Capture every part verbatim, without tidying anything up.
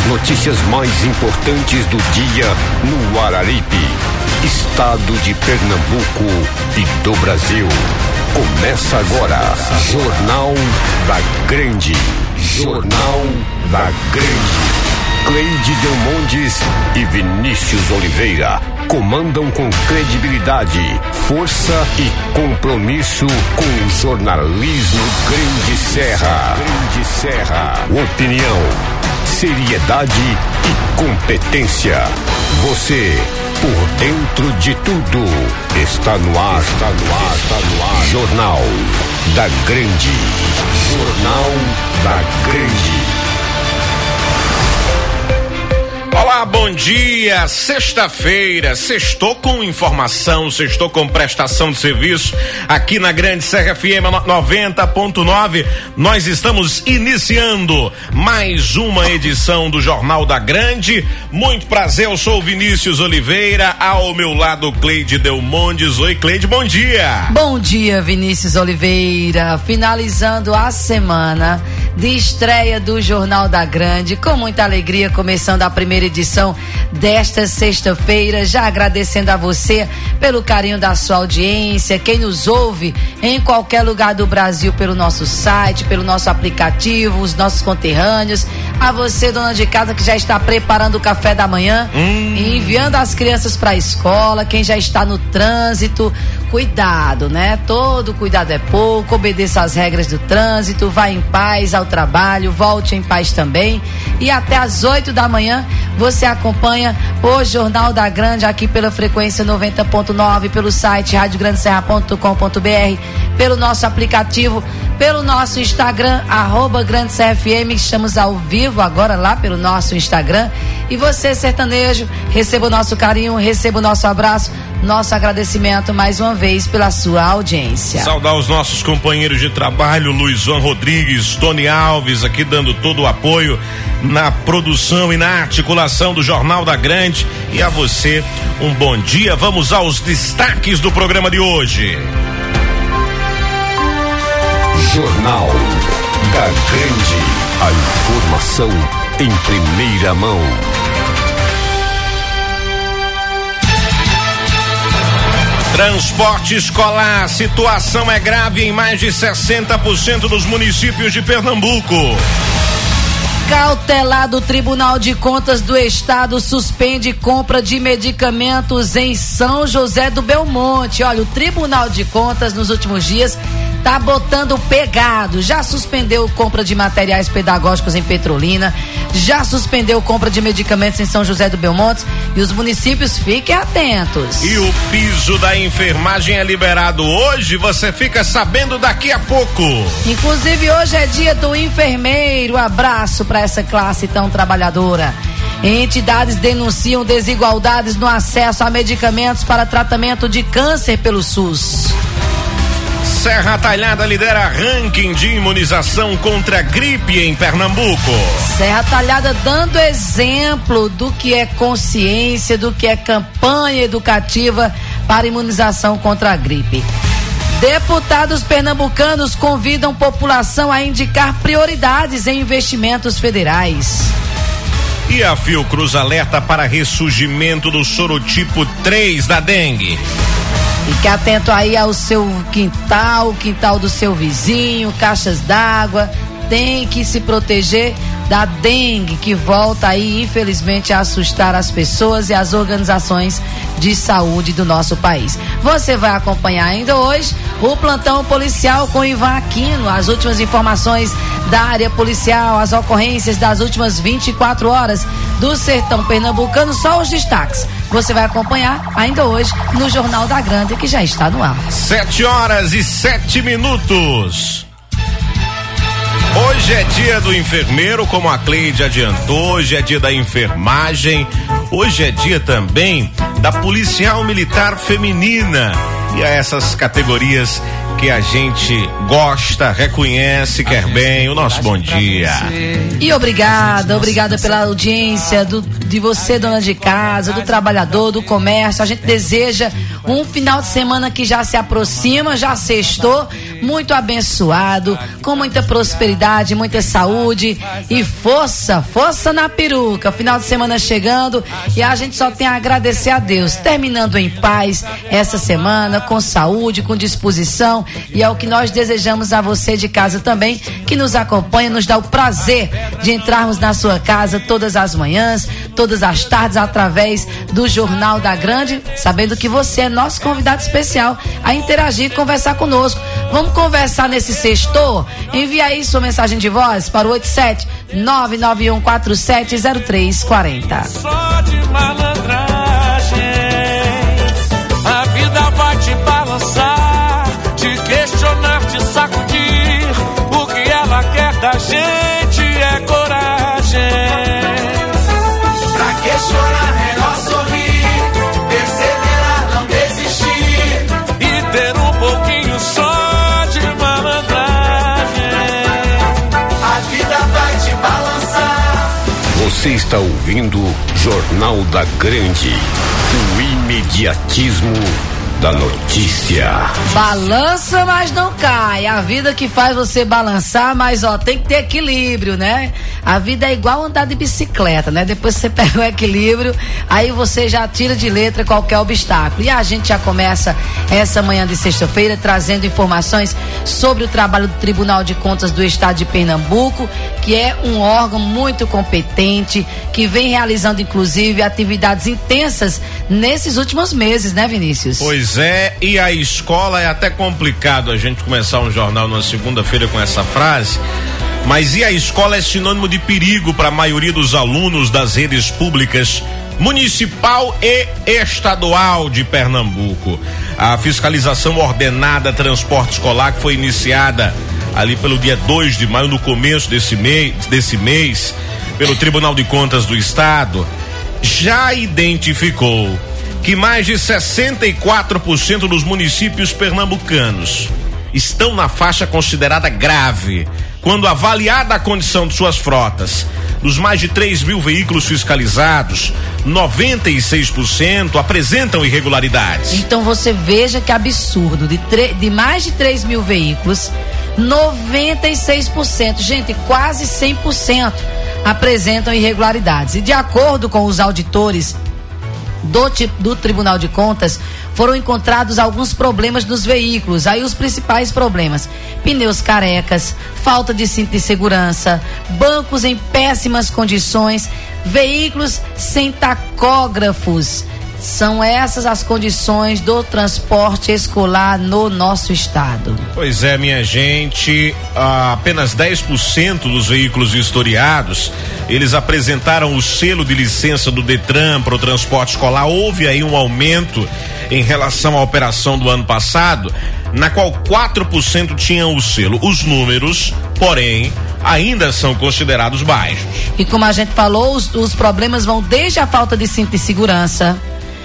As notícias mais importantes do dia no Araripe, estado de Pernambuco e do Brasil. Começa agora, Jornal da Grande. Jornal da Grande. Cleide Delmondes e Vinícius Oliveira comandam com credibilidade, força e compromisso com o jornalismo Grande Serra. Grande Serra. Opinião, seriedade e competência. Você, por dentro de tudo, está no ar, está no ar, está no ar. Jornal da Grande. Jornal da Grande. Olá, bom dia, sexta-feira, sextou com informação, sextou com prestação de serviço, aqui na Grande Serra F M noventa ponto nove, nós estamos iniciando mais uma edição do Jornal da Grande. Muito prazer, eu sou o Vinícius Oliveira, ao meu lado Cleide Delmondes. Oi, Cleide, bom dia. Bom dia, Vinícius Oliveira, finalizando a semana de estreia do Jornal da Grande, com muita alegria, começando a primeira edição desta sexta-feira, já agradecendo a você pelo carinho da sua audiência, quem nos ouve em qualquer lugar do Brasil pelo nosso site, pelo nosso aplicativo, os nossos conterrâneos, a você, dona de casa, que já está preparando o café da manhã hum. e enviando as crianças para a escola, quem já está no trânsito, cuidado, né? Todo cuidado é pouco, obedeça às regras do trânsito, vá em paz ao trabalho, volte em paz também, e até às oito da manhã você acompanha o Jornal da Grande aqui pela frequência noventa ponto nove, pelo site rádio grande serra ponto com ponto b r, pelo nosso aplicativo, pelo nosso Instagram, arroba Grande Serra F M, estamos ao vivo agora lá pelo nosso Instagram. E você, sertanejo, receba o nosso carinho, receba o nosso abraço, nosso agradecimento mais uma vez pela sua audiência. Saudar os nossos companheiros de trabalho, Luizão Rodrigues, Tony Alves, aqui dando todo o apoio na produção e na articulação do Jornal da Grande. E a você, um bom dia. Vamos aos destaques do programa de hoje. Jornal da Grande. A informação em primeira mão. Transporte escolar, situação é grave em mais de sessenta por cento dos municípios de Pernambuco. Cautelado, Tribunal de Contas do Estado suspende compra de medicamentos em São José do Belmonte. Olha, o Tribunal de Contas nos últimos dias tá botando pegado, já suspendeu compra de materiais pedagógicos em Petrolina, já suspendeu compra de medicamentos em São José do Belmonte, e os municípios fiquem atentos. E o piso da enfermagem é liberado hoje, você fica sabendo daqui a pouco. Inclusive hoje é dia do enfermeiro, abraço para essa classe tão trabalhadora. Entidades denunciam desigualdades no acesso a medicamentos para tratamento de câncer pelo SUS. Serra Talhada lidera ranking de imunização contra a gripe em Pernambuco. Serra Talhada dando exemplo do que é consciência, do que é campanha educativa para imunização contra a gripe. Deputados pernambucanos convidam população a indicar prioridades em investimentos federais. E a Fiocruz alerta para ressurgimento do sorotipo três da dengue. Fique atento aí ao seu quintal, o quintal do seu vizinho, caixas d'água, tem que se proteger da dengue, que volta aí infelizmente a assustar as pessoas e as organizações de saúde do nosso país. Você vai acompanhar ainda hoje o plantão policial com Ivan Aquino, as últimas informações da área policial, as ocorrências das últimas vinte e quatro horas do sertão pernambucano, só os destaques. Você vai acompanhar ainda hoje no Jornal da Grande, que já está no ar. Sete horas e sete minutos. Hoje é dia do enfermeiro, como a Cleide adiantou, hoje é dia da enfermagem, hoje é dia também da policial militar feminina. E a essas categorias que a gente gosta, reconhece, quer bem, o nosso bom dia. E obrigada, obrigada pela audiência do, de você, dona de casa, do trabalhador, do comércio. A gente deseja um final de semana que já se aproxima, já sextou, muito abençoado, com muita prosperidade, muita saúde e força, força na peruca. Final de semana chegando e a gente só tem a agradecer a Deus, terminando em paz essa semana, com saúde, com disposição, e é o que nós desejamos a você de casa também, que nos acompanha, nos dá o prazer de entrarmos na sua casa todas as manhãs, todas as tardes, através do Jornal da Grande, sabendo que você é nosso convidado especial a interagir e conversar conosco. Vamos conversar nesse sexto? Envia aí sua mensagem de voz para o oito sete nove nove um quatro sete zero três quatro zero. Só de malandragem, a vida vai te balançar, te questionar, te sacudir. O que ela quer da gente é coragem. Pra que chorar, melhor sorrir, perseverar, não desistir e ter um pouquinho só de malandragem. A vida vai te balançar. Você está ouvindo Jornal da Grande, o imediatismo da notícia. Balança, mas não cai. A vida que faz você balançar, mas ó, tem que ter equilíbrio, né? A vida é igual andar de bicicleta, né? Depois você pega o equilíbrio, aí você já tira de letra qualquer obstáculo. E a gente já começa essa manhã de sexta-feira trazendo informações sobre o trabalho do Tribunal de Contas do Estado de Pernambuco, que é um órgão muito competente, que vem realizando inclusive atividades intensas nesses últimos meses, né, Vinícius? Pois é, e a escola, é até complicado a gente começar um jornal numa segunda-feira com essa frase, mas e a escola é sinônimo de perigo para a maioria dos alunos das redes públicas municipal e estadual de Pernambuco. A fiscalização ordenada transporte escolar, que foi iniciada ali pelo dia dois de maio, no começo desse mês, desse mês, pelo Tribunal de Contas do Estado, já identificou que mais de sessenta e quatro por cento dos municípios pernambucanos estão na faixa considerada grave, quando avaliada a condição de suas frotas. Dos mais de três mil veículos fiscalizados, noventa e seis por cento apresentam irregularidades. Então você veja que absurdo, de, de mais de três mil veículos, noventa e seis por cento, gente, quase cem por cento apresentam irregularidades. E de acordo com os auditores Do, do Tribunal de Contas, foram encontrados alguns problemas dos veículos. Aí os principais problemas: pneus carecas, falta de cinto de segurança, bancos em péssimas condições, veículos sem tacógrafos. São essas as condições do transporte escolar no nosso estado. Pois é, minha gente, apenas dez por cento dos veículos vistoriados, eles apresentaram o selo de licença do Detran para o transporte escolar. Houve aí um aumento em relação à operação do ano passado, na qual quatro por cento tinham o selo. Os números, porém, ainda são considerados baixos. E como a gente falou, os, os problemas vão desde a falta de cinto de segurança,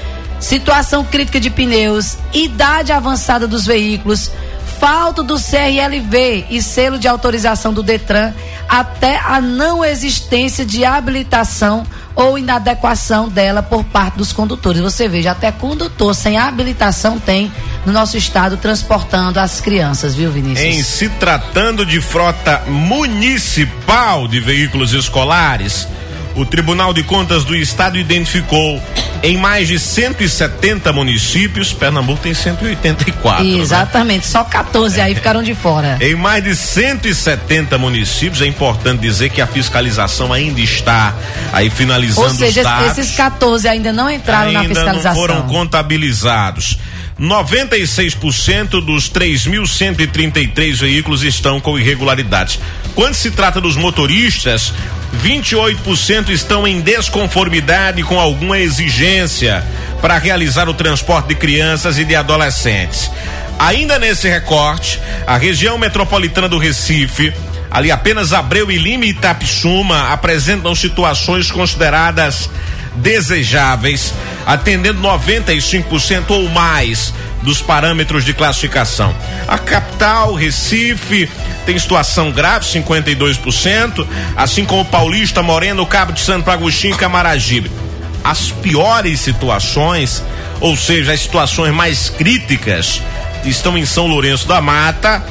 situação crítica de pneus, idade avançada dos veículos, falta do C R L V e selo de autorização do Detran, até a não existência de habilitação ou inadequação dela por parte dos condutores. Você veja, até condutor sem habilitação tem no nosso estado transportando as crianças, viu, Vinícius? Em se tratando de frota municipal de veículos escolares, o Tribunal de Contas do Estado identificou em mais de cento e setenta municípios, Pernambuco tem cento e oitenta e quatro. Exatamente, né? Só quatorze aí ficaram de fora. Em mais de cento e setenta municípios, é importante dizer que a fiscalização ainda está aí finalizando. Ou seja, os dados. Esses quatorze ainda não entraram ainda na fiscalização. Não foram contabilizados. noventa e seis por cento dos três mil cento e trinta e três veículos estão com irregularidades. Quando se trata dos motoristas, vinte e oito por cento estão em desconformidade com alguma exigência para realizar o transporte de crianças e de adolescentes. Ainda nesse recorte, a região metropolitana do Recife, ali apenas Abreu e Lima e Itapissuma, apresentam situações consideradas desejáveis, atendendo noventa e cinco por cento ou mais dos parâmetros de classificação. A capital, Recife, tem situação grave, cinquenta e dois por cento, assim como Paulista, Moreno, Cabo de Santo Agostinho e Camaragibe. As piores situações, ou seja, as situações mais críticas, estão em São Lourenço da Mata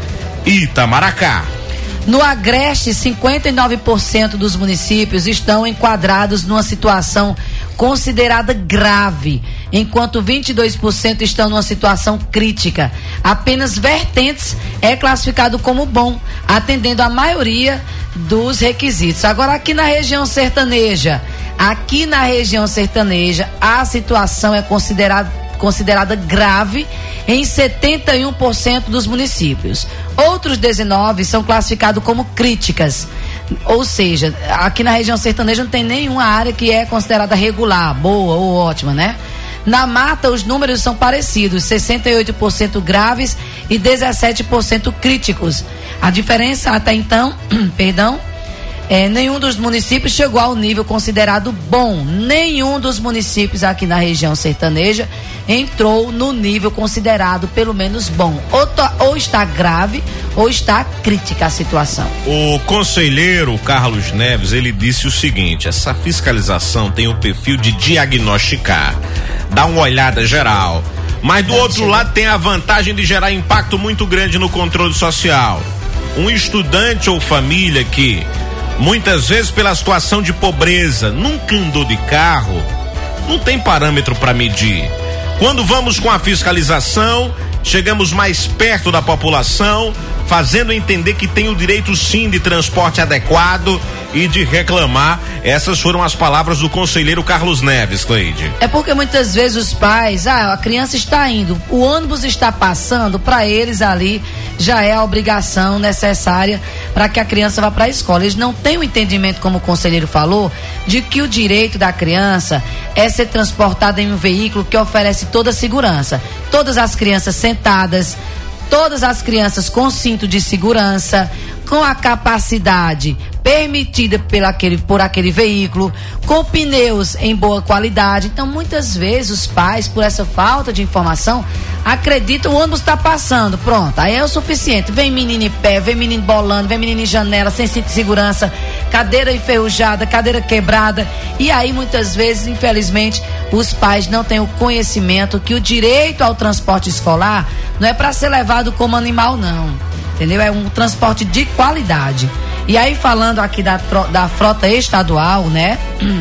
Itamaracá. No Agreste, cinquenta e nove por cento dos municípios estão enquadrados numa situação considerada grave, enquanto vinte e dois por cento estão numa situação crítica. Apenas Vertentes é classificado como bom, atendendo a maioria dos requisitos. Agora, aqui na região sertaneja, aqui na região sertaneja, a situação é considerada considerada grave em setenta e um por cento dos municípios. Outros dezenove são classificados como críticas. Ou seja, aqui na região sertaneja não tem nenhuma área que é considerada regular, boa ou ótima, né? Na Mata, os números são parecidos, sessenta e oito por cento graves e dezessete por cento críticos. A diferença até então, perdão, É, nenhum dos municípios chegou ao nível considerado bom. Nenhum dos municípios aqui na região sertaneja entrou no nível considerado pelo menos bom. Ou, to, ou está grave ou está crítica a situação. O conselheiro Carlos Neves, ele disse o seguinte: essa fiscalização tem o perfil de diagnosticar, dar uma olhada geral, mas do outro lado tem a vantagem de gerar impacto muito grande no controle social. Um estudante ou família que muitas vezes, pela situação de pobreza, nunca andou de carro, não tem parâmetro para medir. Quando vamos com a fiscalização, chegamos mais perto da população, fazendo entender que tem o direito sim de transporte adequado e de reclamar. Essas foram as palavras do conselheiro Carlos Neves, Cleide. É porque muitas vezes os pais, ah, a criança está indo, o ônibus está passando, para eles ali já é a obrigação necessária para que a criança vá para a escola. Eles não têm o entendimento, como o conselheiro falou, de que o direito da criança é ser transportada em um veículo que oferece toda a segurança. Todas as crianças sentadas, todas as crianças com cinto de segurança, com a capacidade permitida pela aquele, por aquele veículo, com pneus em boa qualidade. Então, muitas vezes, os pais, por essa falta de informação, acreditam o ônibus está passando, pronto, aí é o suficiente. Vem menino em pé, vem menino bolando, vem menino em janela, sem cinto de segurança, cadeira enferrujada, cadeira quebrada. E aí, muitas vezes, infelizmente, os pais não têm o conhecimento que o direito ao transporte escolar não é para ser levado como animal, não. Entendeu? É um transporte de qualidade. E aí, falando aqui da, da frota estadual, né?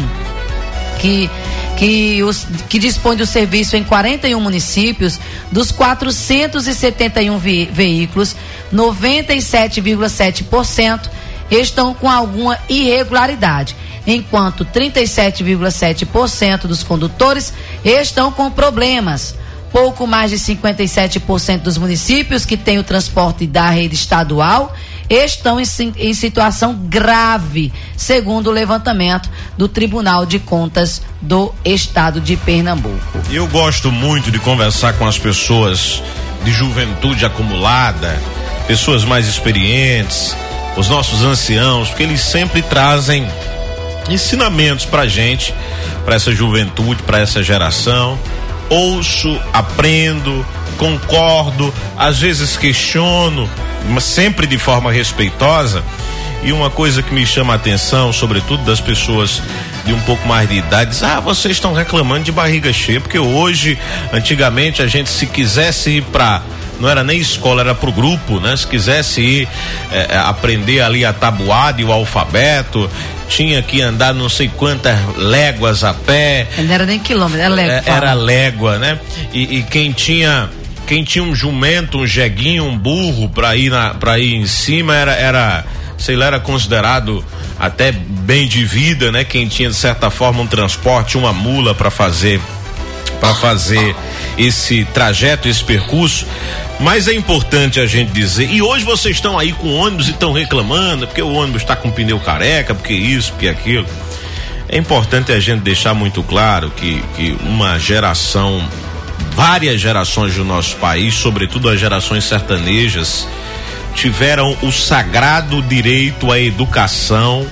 Que, que, os, que dispõe do serviço em quarenta e um municípios, dos quatrocentos e setenta e um ve, veículos, noventa e sete vírgula sete por cento estão com alguma irregularidade, enquanto trinta e sete vírgula sete por cento dos condutores estão com problemas. Pouco mais de cinquenta e sete por cento dos municípios que têm o transporte da rede estadual estão em, em situação grave, segundo o levantamento do Tribunal de Contas do Estado de Pernambuco. Eu gosto muito de conversar com as pessoas de juventude acumulada, pessoas mais experientes, os nossos anciãos, porque eles sempre trazem ensinamentos pra gente, pra essa juventude, pra essa geração. Ouço, aprendo, concordo, às vezes questiono, mas sempre de forma respeitosa. E uma coisa que me chama a atenção, sobretudo das pessoas de um pouco mais de idade, diz, ah, vocês estão reclamando de barriga cheia, porque hoje, antigamente, a gente, se quisesse ir pra, não era nem escola, era pro grupo, né? Se quisesse ir é, aprender ali a tabuada e o alfabeto, tinha que andar não sei quantas léguas a pé. Não era nem quilômetro, era légua. É, era légua, né? E, e quem tinha quem tinha um jumento, um jeguinho, um burro para ir na para ir em cima era era sei lá, era considerado até bem de vida, né? Quem tinha de certa forma um transporte, uma mula para fazer para fazer esse trajeto, esse percurso. Mas é importante a gente dizer, e hoje vocês estão aí com ônibus e estão reclamando, porque o ônibus está com pneu careca, porque isso, porque aquilo. É importante a gente deixar muito claro que, que uma geração, várias gerações do nosso país, sobretudo as gerações sertanejas, tiveram o sagrado direito à educação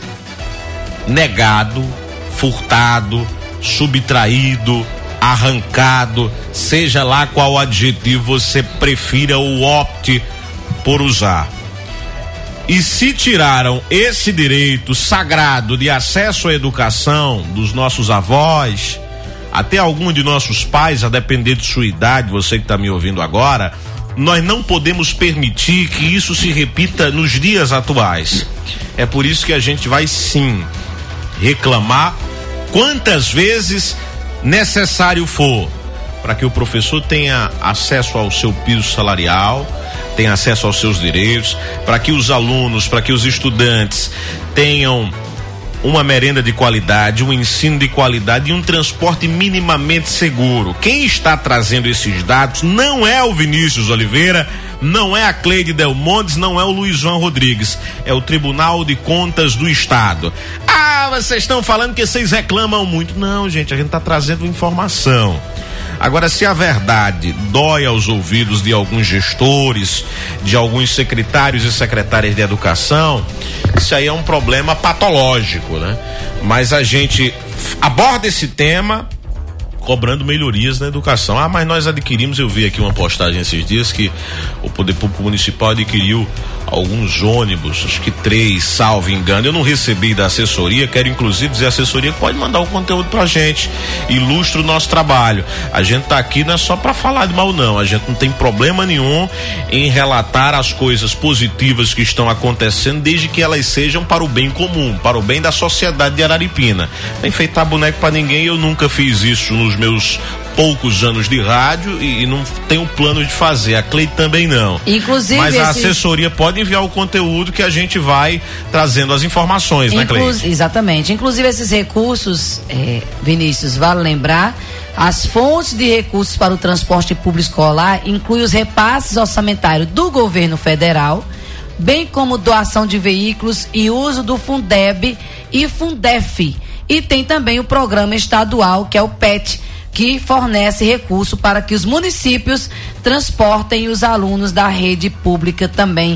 negado, furtado, subtraído, arrancado, seja lá qual adjetivo você prefira ou opte por usar. E se tiraram esse direito sagrado de acesso à educação dos nossos avós, até algum de nossos pais, a depender de sua idade, você que está me ouvindo agora, nós não podemos permitir que isso se repita nos dias atuais. É por isso que a gente vai sim reclamar quantas vezes necessário for, para que o professor tenha acesso ao seu piso salarial, tenha acesso aos seus direitos, para que os alunos, para que os estudantes tenham uma merenda de qualidade, um ensino de qualidade e um transporte minimamente seguro. Quem está trazendo esses dados não é o Vinícius Oliveira, não é a Cleide Delmontes, não é o Luiz João Rodrigues, é o Tribunal de Contas do Estado. Ah, vocês estão falando que vocês reclamam muito. Não, gente, a gente está trazendo informação. Agora, se a verdade dói aos ouvidos de alguns gestores, de alguns secretários e secretárias de educação, isso aí é um problema patológico, né? Mas a gente aborda esse tema cobrando melhorias na educação. Ah, mas nós adquirimos, eu vi aqui uma postagem esses dias que o Poder Público Municipal adquiriu alguns ônibus, acho que três, salvo engano. Eu não recebi da assessoria, quero inclusive dizer, a assessoria pode mandar o conteúdo pra gente, ilustra o nosso trabalho. A gente tá aqui não é só pra falar de mal, não, a gente não tem problema nenhum em relatar as coisas positivas que estão acontecendo, desde que elas sejam para o bem comum, para o bem da sociedade de Araripina. Não enfeitar boneco pra ninguém, eu nunca fiz isso nos meus poucos anos de rádio e, e não tenho plano de fazer, a Cleide também não. Inclusive, mas a esse... assessoria pode enviar o conteúdo que a gente vai trazendo as informações, Inclu... né, Cleide? Exatamente, inclusive esses recursos, é, Vinícius, vale lembrar, as fontes de recursos para o transporte público escolar incluem os repasses orçamentários do governo federal, bem como doação de veículos e uso do Fundeb e Fundef, e tem também o programa estadual, que é o P E T, que fornece recurso para que os municípios transportem os alunos da rede pública também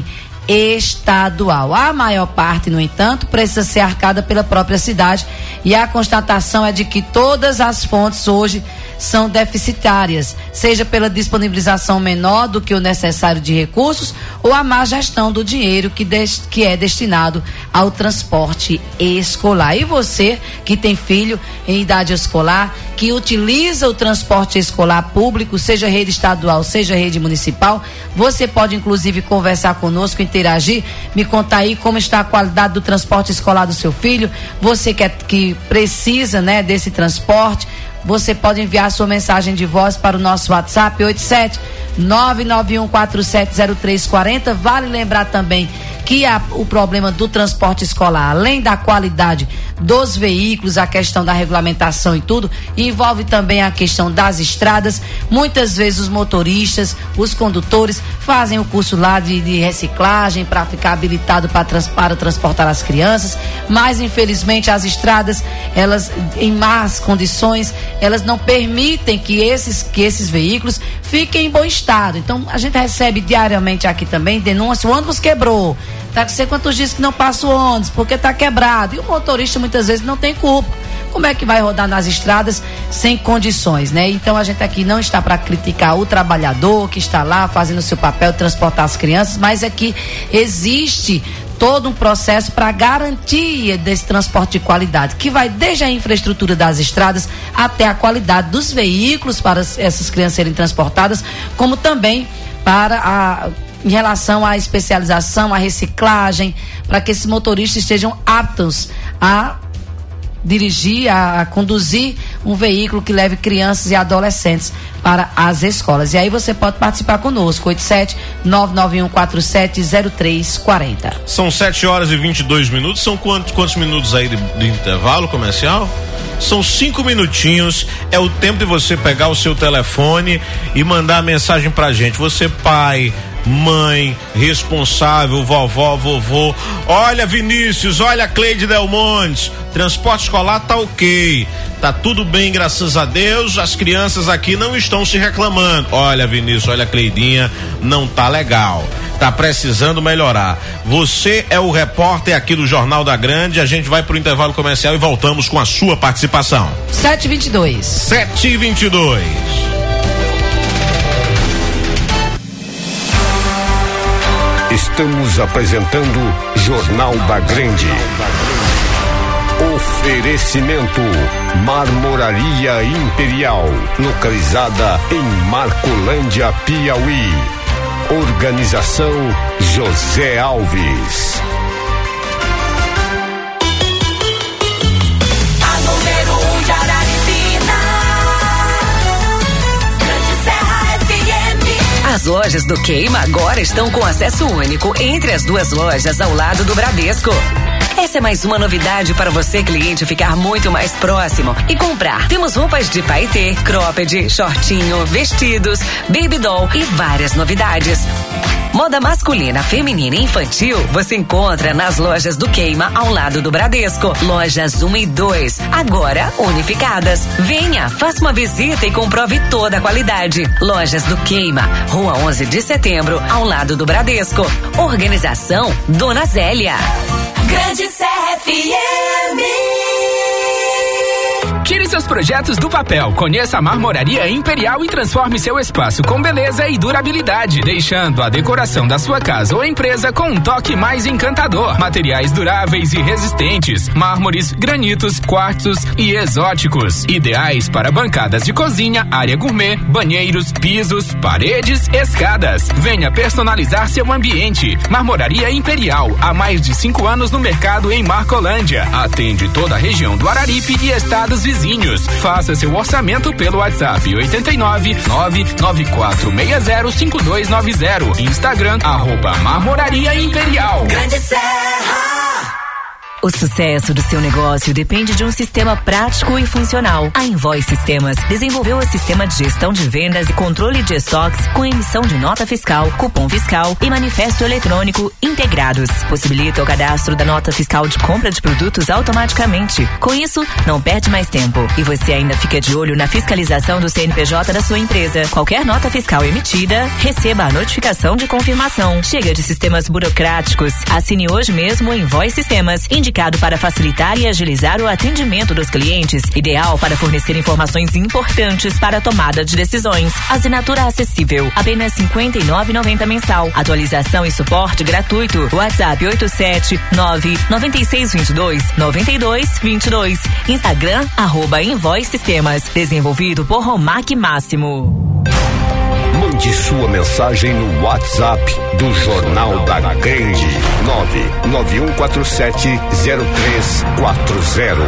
estadual. A maior parte, no entanto, precisa ser arcada pela própria cidade, e a constatação é de que todas as fontes hoje são deficitárias, seja pela disponibilização menor do que o necessário de recursos ou a má gestão do dinheiro que, des, que é destinado ao transporte escolar. E você que tem filho em idade escolar, que utiliza o transporte escolar público, seja rede estadual, seja rede municipal, você pode inclusive conversar conosco, interagir, me contar aí como está a qualidade do transporte escolar do seu filho. Você que, é, que precisa, né, desse transporte, você pode enviar sua mensagem de voz para o nosso WhatsApp oito sete nove nove um quatro sete zero três quatro zero. Vale lembrar também que a, o problema do transporte escolar, além da qualidade dos veículos, a questão da regulamentação e tudo, envolve também a questão das estradas. Muitas vezes os motoristas, os condutores fazem o curso lá de, de reciclagem para ficar habilitado para, trans, para transportar as crianças, mas infelizmente as estradas, elas em más condições, elas não permitem que esses, que esses veículos fiquem em bom estado. Então a gente recebe diariamente aqui também denúncia: o ônibus quebrou, tá com sei quantos dias que não passa o ônibus porque tá quebrado, e o motorista muitas vezes não tem culpa. Como é que vai rodar nas estradas sem condições, né? Então a gente aqui não está para criticar o trabalhador que está lá fazendo o seu papel de transportar as crianças, mas é que existe todo um processo para garantia desse transporte de qualidade, que vai desde a infraestrutura das estradas até a qualidade dos veículos para essas crianças serem transportadas, como também para a em relação à especialização, à reciclagem, para que esses motoristas estejam aptos a dirigir, a, a conduzir um veículo que leve crianças e adolescentes para as escolas. E aí você pode participar conosco, oito sete nove nove um quatro sete zero três quatro zero. São sete horas e vinte e dois minutos. São quantos, quantos minutos aí de, de intervalo comercial? São cinco minutinhos. É o tempo de você pegar o seu telefone e mandar a mensagem pra gente. Você, pai, mãe, responsável, vovó, vovô. Olha, Vinícius, olha, Cleide Delmontes, transporte escolar tá ok, tá tudo bem, graças a Deus, as crianças aqui não estão se reclamando. Olha, Vinícius, olha, Cleidinha, não tá legal, tá precisando melhorar. Você é o repórter aqui do Jornal da Grande. A gente vai pro intervalo comercial e voltamos com a sua participação. sete e vinte e dois. sete e vinte e dois. Estamos apresentando Jornal da Grande. Oferecimento Marmoraria Imperial, localizada em Marcolândia, Piauí. Organização José Alves. A número um de Araripina, Grande Serra F M. As lojas do Queima agora estão com acesso único entre as duas lojas ao lado do Bradesco. Essa é mais uma novidade para você, cliente, ficar muito mais próximo e comprar. Temos roupas de paetê, cropped, shortinho, vestidos, baby doll e várias novidades. Moda masculina, feminina e infantil você encontra nas lojas do Queima ao lado do Bradesco. Lojas um e dois, agora unificadas. Venha, faça uma visita e comprove toda a qualidade. Lojas do Queima, Rua onze de Setembro, ao lado do Bradesco. Organização Dona Zélia. Grande Serra F M. Tire seus projetos do papel, conheça a Marmoraria Imperial e transforme seu espaço com beleza e durabilidade, deixando a decoração da sua casa ou empresa com um toque mais encantador. Materiais duráveis e resistentes, mármores, granitos, quartzos e exóticos, ideais para bancadas de cozinha, área gourmet, banheiros, pisos, paredes, escadas. Venha personalizar seu ambiente. Marmoraria Imperial, há mais de cinco anos no mercado em Marcolândia. Atende toda a região do Araripe e estados vizinhos. Faça seu orçamento pelo WhatsApp oito nove nove nove quatro seis zero cinco dois nove zero. Instagram, arroba Marmoraria Imperial. Grande Serra. O sucesso do seu negócio depende de um sistema prático e funcional. A Invoice Sistemas desenvolveu o sistema de gestão de vendas e controle de estoques com emissão de nota fiscal, cupom fiscal e manifesto eletrônico integrados. Possibilita o cadastro da nota fiscal de compra de produtos automaticamente. Com isso, não perde mais tempo e você ainda fica de olho na fiscalização do C N P J da sua empresa. Qualquer nota fiscal emitida, receba a notificação de confirmação. Chega de sistemas burocráticos. Assine hoje mesmo o Invoice Sistemas, indicado para facilitar e agilizar o atendimento dos clientes, ideal para fornecer informações importantes para a tomada de decisões. Assinatura acessível, apenas cinquenta e nove reais e noventa centavos mensal. Atualização e suporte gratuito. WhatsApp oito sete nove nove seis dois dois nove dois dois dois. Instagram, arroba Invoice Sistemas. Desenvolvido por Romac Máximo. Mande sua mensagem no WhatsApp do Jornal da Grande. nove nove um quatro sete zero três quatro zero.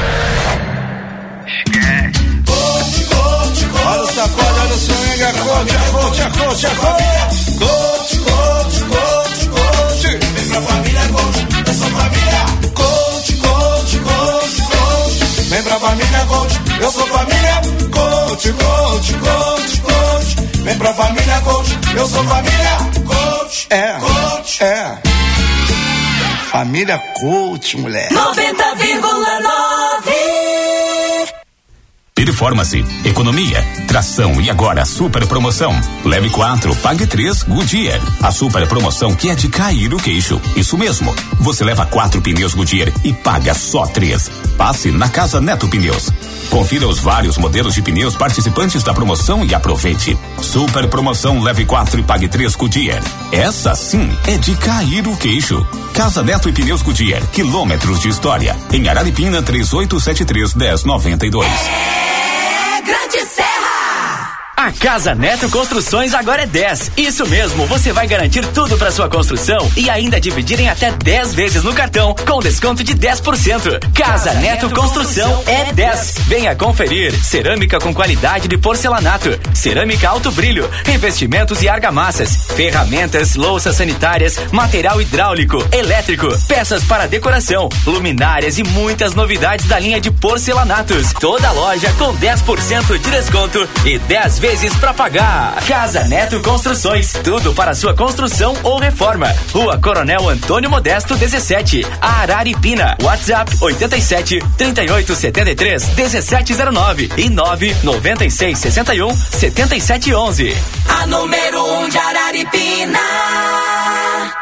Olha o sacode, olha o swing, a coach, a coach, a coach, a coach. Coach, coach, coach, coach. Vem pra família, coach, eu sou família. Coach, coach, coach, coach. Vem pra família, coach, eu sou família. Coach, coach, coach, coach. Vem pra família, coach, eu sou família. Coach, é, coach, é. Família coach, mulher. noventa vírgula nove. Performance, economia, tração e agora super promoção. Leve quatro, pague três, Goodyear. A super promoção que é de cair o queixo. Isso mesmo. Você leva quatro pneus Goodyear e paga só três. Passe na Casa Neto Pneus. Confira os vários modelos de pneus participantes da promoção e aproveite. Super promoção, leve quatro e pague três Goodyear. Essa sim é de cair o queixo. Casa Neto e Pneus Goodyear, quilômetros de história. Em Araripina, três oito sete três, um zero nove dois. É Grande Serra. A Casa Neto Construções agora é dez. Isso mesmo, você vai garantir tudo para sua construção e ainda dividir em até dez vezes no cartão, com desconto de dez por cento. Casa Neto Construção é dez. Venha conferir. Cerâmica com qualidade de porcelanato, cerâmica alto brilho, revestimentos e argamassas, ferramentas, louças sanitárias, material hidráulico, elétrico, peças para decoração, luminárias e muitas novidades da linha de porcelanatos. Toda loja com dez por cento de desconto e dez vezes para pagar. Casa Neto Construções, tudo para sua construção ou reforma. Rua Coronel Antônio Modesto dezessete, Araripina. WhatsApp oito sete, três oito sete três, um sete zero nove e nove nove seis seis um, sete sete um um. A número um de Araripina.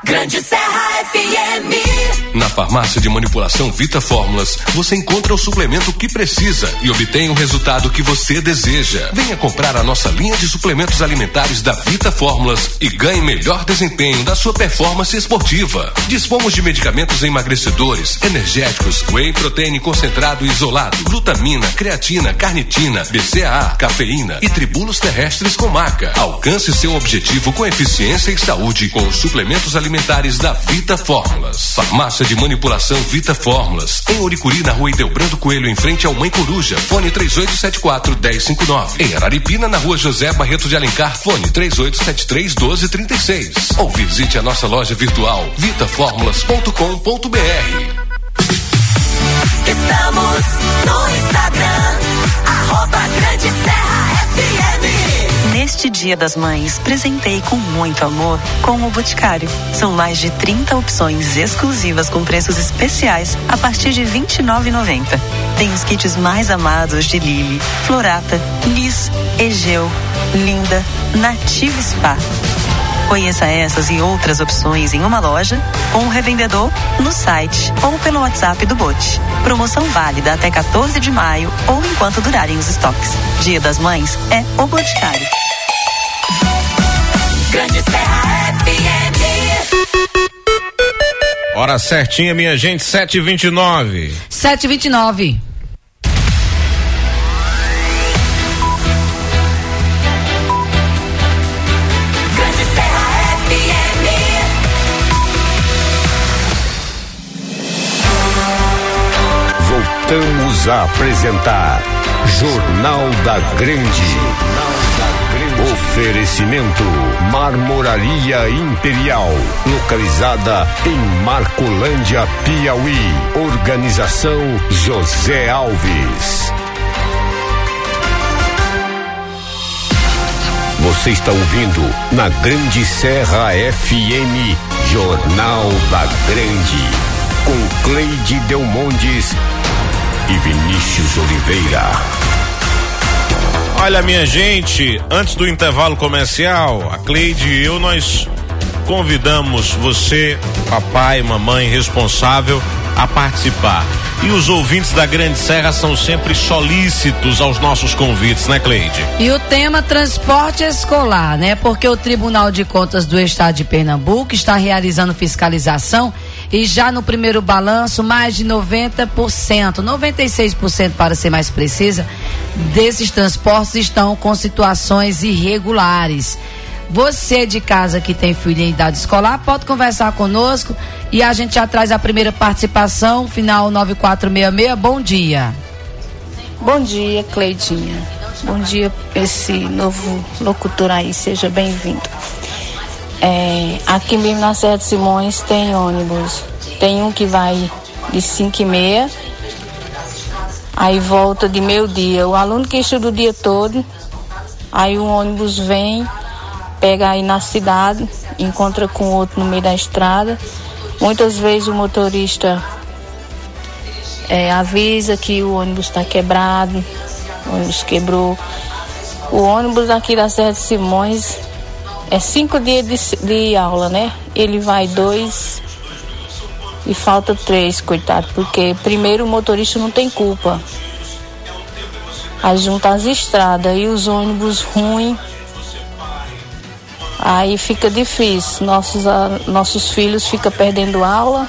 Grande Serra F M. Na farmácia de manipulação Vita Fórmulas, você encontra o suplemento que precisa e obtém o resultado que você deseja. Venha comprar a nossa linha de suplementos alimentares da Vita Fórmulas e ganhe melhor desempenho da sua performance esportiva. Dispomos de medicamentos emagrecedores, energéticos, whey protein concentrado e isolado, glutamina, creatina, carnitina, B C A A, cafeína e tribulos terrestres com maca. Alcance seu objetivo com eficiência e saúde com os suplementos alimentares da Vita Fórmulas. Farmácia de manipulação Vita Fórmulas. Em Oricuri, na rua Ideobrando Coelho, em frente ao Mãe Coruja. Fone três oito sete quatro, um zero cinco nove. Em Araripina, na rua José Barreto de Alencar. Fone três oito sete três, um dois três seis. Ou visite a nossa loja virtual vita fórmulas ponto com ponto b r. Estamos no Instagram, arroba Grande Serra F M. Neste Dia das Mães, presentei com muito amor com o Boticário. São mais de trinta opções exclusivas com preços especiais a partir de vinte e nove reais e noventa centavos. Tem os kits mais amados de Lili, Florata, Liz, Egeu, Linda, Nativa Spa. Conheça essas e outras opções em uma loja, com um revendedor, no site ou pelo WhatsApp do Bote. Promoção válida até quatorze de maio ou enquanto durarem os estoques. Dia das Mães é o Boticário. Grande Serra F M. Hora certinha, minha gente, sete e vinte e nove. sete e vinte e nove. Voltamos a apresentar Jornal da Grande. Oferecimento Marmoraria Imperial, localizada em Marcolândia, Piauí. Organização José Alves. Você está ouvindo na Grande Serra F M, Jornal da Grande, com Cleide Delmondes e Vinícius Oliveira. Olha, minha gente, antes do intervalo comercial, a Cleide e eu, nós convidamos você, papai, mamãe, responsável, a participar. E os ouvintes da Grande Serra são sempre solícitos aos nossos convites, né, Cleide? E o tema transporte escolar, né? Porque o Tribunal de Contas do Estado de Pernambuco está realizando fiscalização e já no primeiro balanço, mais de noventa por cento, noventa e seis por cento para ser mais precisa, desses transportes estão com situações irregulares. Você de casa que tem filho em idade escolar pode conversar conosco e a gente já traz a primeira participação, final nove quatro seis seis. Bom dia. Bom dia, Cleidinha. Bom dia, esse novo locutor aí, seja bem-vindo. É, aqui mesmo na Serra de Simões tem ônibus. Tem um que vai de cinco e meia, aí volta de meio-dia. O aluno que estuda o dia todo, aí o ônibus vem, pega aí na cidade, encontra com outro no meio da estrada. Muitas vezes o motorista é, avisa que o ônibus está quebrado, o ônibus quebrou. O ônibus aqui da Serra de Simões é cinco dias de, de aula, né? Ele vai dois e falta três, coitado, porque primeiro o motorista não tem culpa. Aí junta as estradas e os ônibus ruins, aí fica difícil. Nossos, a, nossos filhos ficam perdendo aula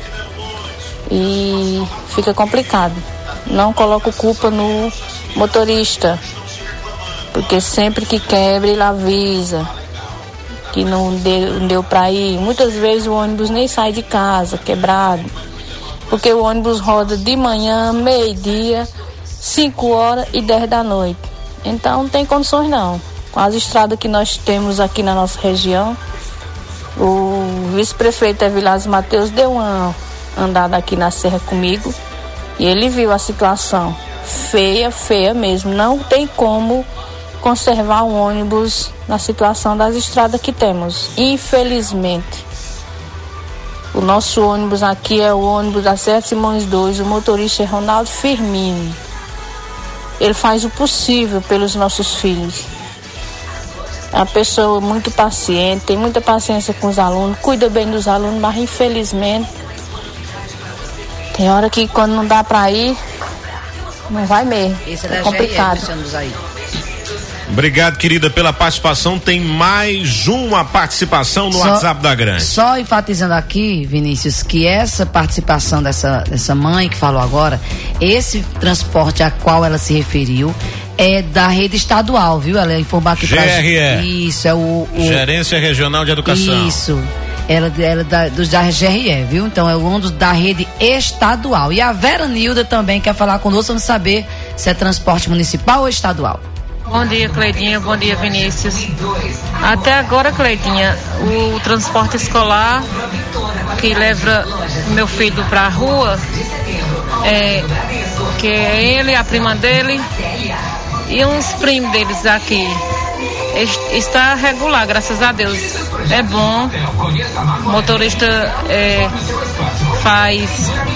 e fica complicado. Não coloco culpa no motorista, porque sempre que quebra ele avisa que não deu, não deu para ir. Muitas vezes o ônibus nem sai de casa, quebrado, porque o ônibus roda de manhã, meio-dia, cinco horas e dez da noite. Então não tem condições não. Com as estradas que nós temos aqui na nossa região, o vice-prefeito Evilásio Mateus deu uma andada aqui na serra comigo e ele viu a situação feia, feia mesmo. Não tem como conservar um ônibus na situação das estradas que temos, infelizmente. O nosso ônibus aqui é o ônibus da Serra Simões dois, o motorista é Ronaldo Firmino. Ele faz o possível pelos nossos filhos. É uma pessoa muito paciente, tem muita paciência com os alunos, cuida bem dos alunos, mas infelizmente tem hora que quando não dá para ir, não vai mesmo. Esse é, é da complicado. G R, Luciano Buzaí. Obrigado, querida, pela participação. Tem mais uma participação no Só, WhatsApp da Grande. Só enfatizando aqui, Vinícius, que essa participação dessa, dessa mãe que falou agora, esse transporte a qual ela se referiu é da rede estadual, viu? Ela informar aqui G R E. pra... Isso, é o, o... Gerência Regional de Educação. Isso. Ela, ela da, dos da G R E, viu? Então é o ônibus da rede estadual. E a Vera Nilda também quer falar conosco, vamos saber se é transporte municipal ou estadual. Bom dia, Cleidinha. Bom dia, Vinícius. Até agora, Cleidinha, o transporte escolar que leva meu filho para a rua, é, que é ele, a prima dele e uns primos deles aqui, está regular, graças a Deus. É bom. O motorista é, faz,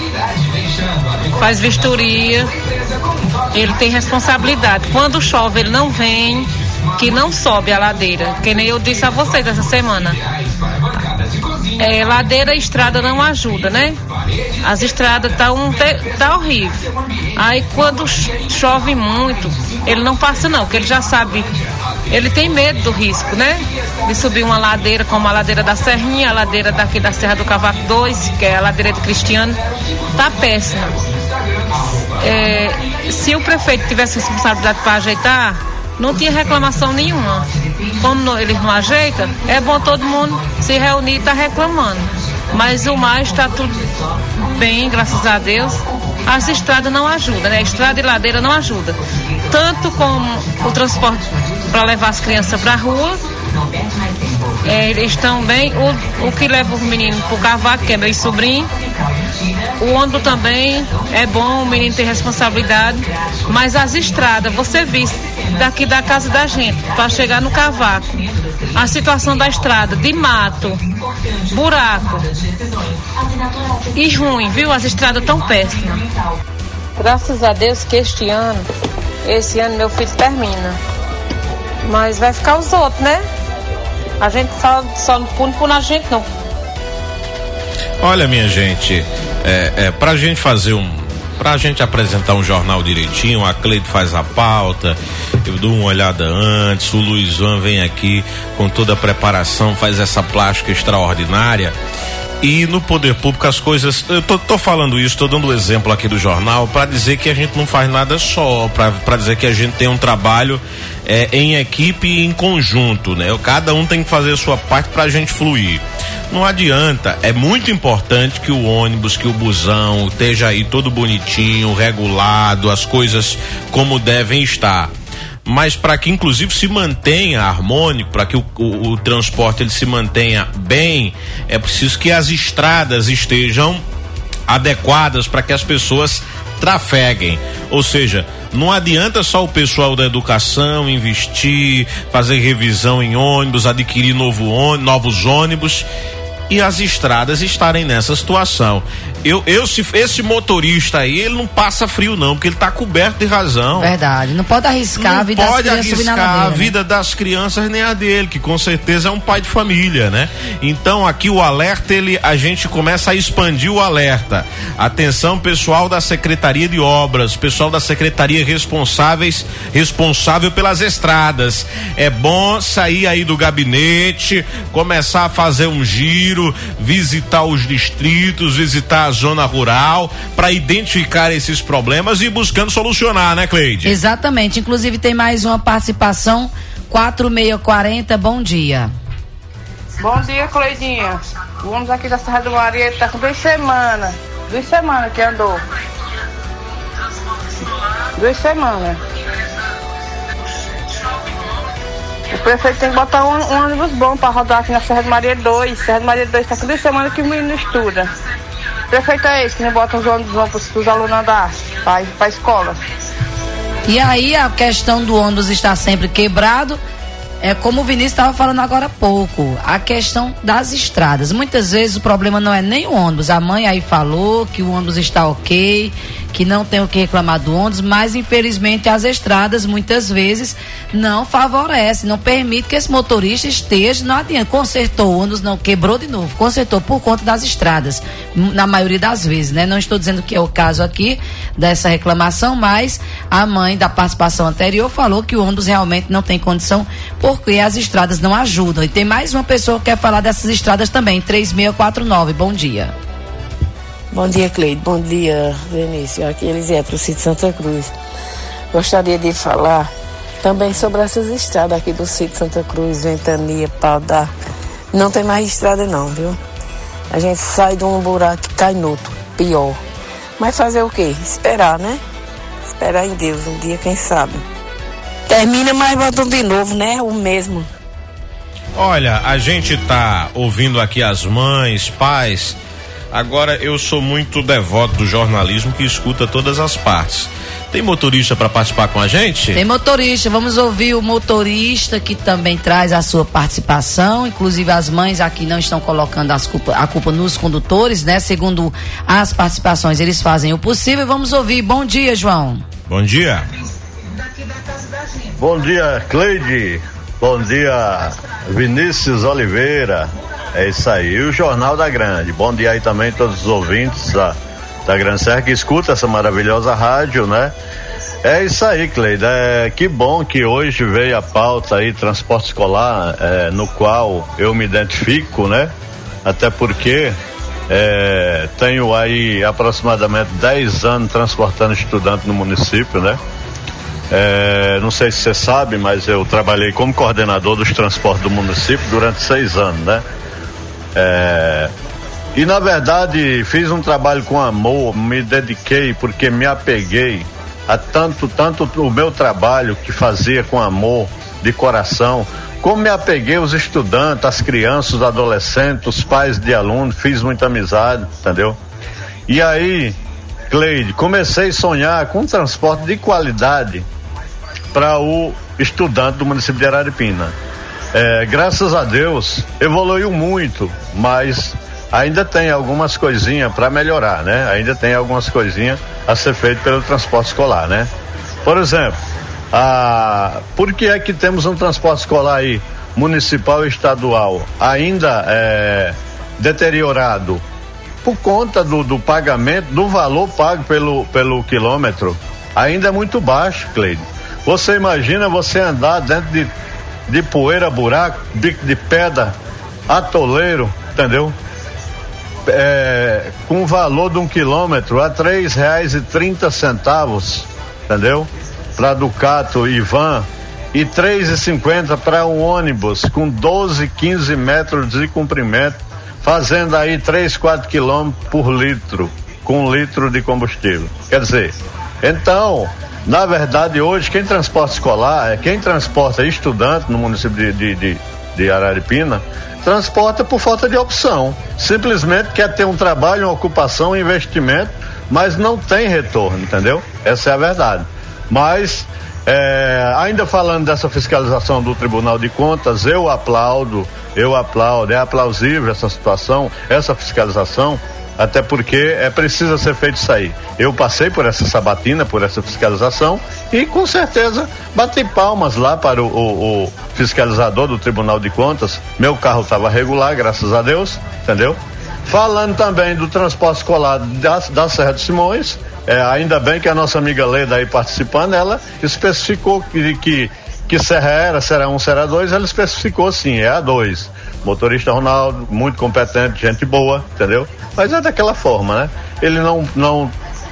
faz vistoria. Ele tem responsabilidade. Quando chove, ele não vem, que não sobe a ladeira. Que nem eu disse a vocês essa semana. É, ladeira e estrada não ajuda, né? As estradas tá, um, tá horrível. Aí quando chove muito, ele não passa não, porque ele já sabe. Ele tem medo do risco, né? De subir uma ladeira como a ladeira da Serrinha, a ladeira daqui da Serra do Cavaco dois, que é a ladeira de Cristiano. Tá péssima. É, se o prefeito tivesse responsabilidade para ajeitar, não tinha reclamação nenhuma. Como não, eles não ajeitam, é bom todo mundo se reunir e estar tá reclamando. Mas o mais está tudo bem, graças a Deus. As estradas não ajudam, né? Estrada e ladeira não ajudam. Tanto como o transporte para levar as crianças para a rua, é, eles estão bem. O, o que leva os meninos para o cavaco, que é meu sobrinho. O ônibus também é bom, o menino tem responsabilidade. Mas as estradas, você viu daqui da casa da gente, para chegar no cavaco, a situação da estrada, de mato, buraco e ruim, viu? As estradas tão péssimas. Graças a Deus que este ano, esse ano meu filho termina. Mas vai ficar os outros, né? A gente só, só não pune por a gente não. Olha, minha gente, é, é, pra gente fazer um, pra gente apresentar um jornal direitinho, a Cleide faz a pauta, eu dou uma olhada antes, o Luizão vem aqui com toda a preparação, faz essa plástica extraordinária. E no poder público as coisas, eu tô, tô falando isso, tô dando o exemplo aqui do jornal para dizer que a gente não faz nada só, para dizer que a gente tem um trabalho é, em equipe e em conjunto, né? Cada um tem que fazer a sua parte pra gente fluir. Não adianta, é muito importante que o ônibus, que o busão esteja aí todo bonitinho, regulado, as coisas como devem estar. Mas para que inclusive se mantenha harmônico, para que o, o, o transporte ele se mantenha bem, é preciso que as estradas estejam adequadas para que as pessoas trafeguem. Ou seja, não adianta só o pessoal da educação investir, fazer revisão em ônibus, adquirir novo ônibus, novos ônibus e as estradas estarem nessa situação. Eu, eu, se esse motorista aí, ele não passa frio não, porque ele tá coberto de razão. Verdade, não pode arriscar não a vida das pode crianças subir na arriscar ladeira, a vida né? das crianças nem a dele, que com certeza é um pai de família, né? Então aqui o alerta, ele, a gente começa a expandir o alerta. Atenção, pessoal da Secretaria de Obras, pessoal da Secretaria responsáveis, responsável pelas estradas. É bom sair aí do gabinete, começar a fazer um giro, visitar os distritos, visitar a zona rural, para identificar esses problemas e ir buscando solucionar, né, Cleide? Exatamente, inclusive tem mais uma participação, quatro seis quatro zero, bom dia. Bom dia, Cleidinha. Vamos aqui da Serra do Maria, tá com duas semanas, duas semanas que andou. Duas semanas. O prefeito tem que botar um, um ônibus bom para rodar aqui na Serra do Maria dois. Serra do Maria dois tá com duas semanas que o menino estuda. O prefeito é esse que não bota os ônibus bons para os alunos andar, para a escola. E aí a questão do ônibus estar sempre quebrado, é como o Vinícius estava falando agora há pouco, a questão das estradas. Muitas vezes o problema não é nem o ônibus, a mãe aí falou que o ônibus está ok, que não tem o que reclamar do ônibus, mas infelizmente as estradas muitas vezes não favorecem, não permite que esse motorista esteja, não adianta, consertou o ônibus, não, quebrou de novo, consertou por conta das estradas, na maioria das vezes, né? Não estou dizendo que é o caso aqui dessa reclamação, mas a mãe da participação anterior falou que o ônibus realmente não tem condição porque as estradas não ajudam. E tem mais uma pessoa que quer falar dessas estradas também, três seis quatro nove, bom dia. Bom dia, Cleide. Bom dia, Vinícius. Aqui eles é para o sítio Santa Cruz. Gostaria de falar também sobre essas estradas aqui do sítio Santa Cruz, Ventania, Pau d'Arco. Não tem mais estrada não, viu? A gente sai de um buraco e cai no outro, pior. Mas fazer o quê? Esperar, né? Esperar em Deus, um dia, quem sabe. Termina, mas voltam de novo, né? O mesmo. Olha, a gente tá ouvindo aqui as mães, pais. Agora, eu sou muito devoto do jornalismo que escuta todas as partes. Tem motorista para participar com a gente? Tem motorista, vamos ouvir o motorista que também traz a sua participação. Inclusive as mães aqui não estão colocando as culpa, a culpa nos condutores, né? Segundo as participações, eles fazem o possível. Vamos ouvir. Bom dia, João. Bom dia. Bom dia, Cleide. Bom dia, Vinícius Oliveira. É isso aí. E o Jornal da Grande. Bom dia aí também todos os ouvintes da, da Grande Serra que escuta essa maravilhosa rádio, né? É isso aí, Cleide. É, que bom que hoje veio a pauta aí, transporte escolar, é, no qual eu me identifico, né? Até porque é, tenho aí aproximadamente dez anos transportando estudante no município, né? É, não sei se você sabe, mas eu trabalhei como coordenador dos transportes do município durante seis anos, né? É, e na verdade fiz um trabalho com amor, me dediquei porque me apeguei a tanto, tanto o meu trabalho que fazia com amor, de coração, como me apeguei aos estudantes, às crianças, os adolescentes, os pais de alunos, fiz muita amizade, entendeu? E aí, Cleide, comecei a sonhar com um transporte de qualidade para o estudante do município de Araripina. É, graças a Deus evoluiu muito, mas ainda tem algumas coisinhas para melhorar, né? Ainda tem algumas coisinhas a ser feito pelo transporte escolar, né? Por exemplo, a, por que é que temos um transporte escolar aí, municipal e estadual, ainda é, deteriorado? Por conta do, do pagamento, do valor pago pelo, pelo quilômetro, ainda é muito baixo, Cleide. Você imagina você andar dentro de de poeira, buraco, bico de pedra, atoleiro, entendeu? É, com o valor de um quilômetro a três reais e trinta centavos, entendeu? Para Ducato e van, e três e cinquenta para um ônibus com doze, quinze metros de comprimento, fazendo aí três, quatro quilômetros por litro, com um litro de combustível. Quer dizer, então, na verdade, hoje, quem transporta escolar, quem transporta estudante no município de, de, de, de Araripina, transporta por falta de opção. Simplesmente quer ter um trabalho, uma ocupação, um investimento, mas não tem retorno, entendeu? Essa é a verdade. Mas, é, ainda falando dessa fiscalização do Tribunal de Contas, eu aplaudo, eu aplaudo, é aplausível essa situação, essa fiscalização, até porque é preciso ser feito isso aí. Eu passei por essa sabatina, por essa fiscalização e com certeza bati palmas lá para o, o, o fiscalizador do Tribunal de Contas. Meu carro estava regular, graças a Deus, entendeu? Falando também do transporte escolar da, da Serra de Simões, é, ainda bem que a nossa amiga Leda aí participando, ela especificou que, que, que Serra era, Serra um, Serra dois, ela especificou sim, é a dois. Motorista Ronaldo, muito competente, gente boa, entendeu? Mas é daquela forma, né? Ele não, não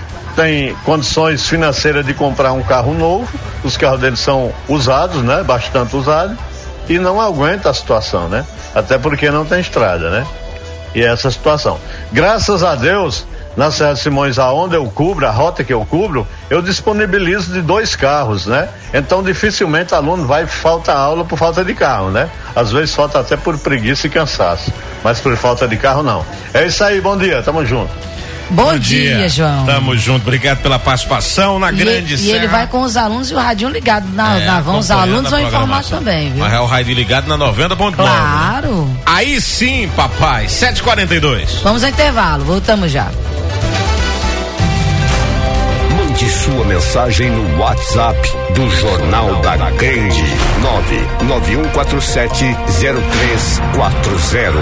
tem condições financeiras de comprar um carro novo, os carros dele são usados, né? Bastante usados, e não aguenta a situação, né? Até porque não tem estrada, né? E é essa situação. Graças a Deus, na Serra de Simões, aonde eu cubro, a rota que eu cubro, eu disponibilizo de dois carros, né? Então dificilmente aluno vai falta aula por falta de carro, né? Às vezes falta até por preguiça e cansaço, mas por falta de carro não. É isso aí, bom dia, tamo junto. Bom, Bom dia, dia, João. Tamo junto, obrigado pela participação na e Grande ele, Serra. E ele vai com os alunos e o radinho ligado na, é, na van, os alunos vão informar também, viu? Mas é o rádio ligado na noventa ponto nove. Claro. Né? Aí sim, papai, sete e quarenta e dois. Vamos ao intervalo, voltamos já. Mande sua mensagem no WhatsApp do Jornal da Grande. nove nove um quatro sete zero três quatro zero.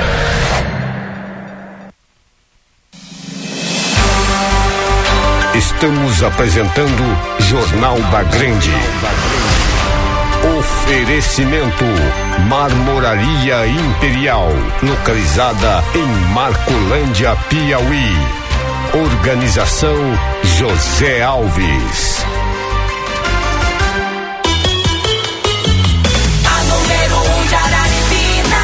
Estamos apresentando Jornal da Grande. Oferecimento Marmoraria Imperial, localizada em Marcolândia, Piauí. Organização José Alves. A número um de Araripina,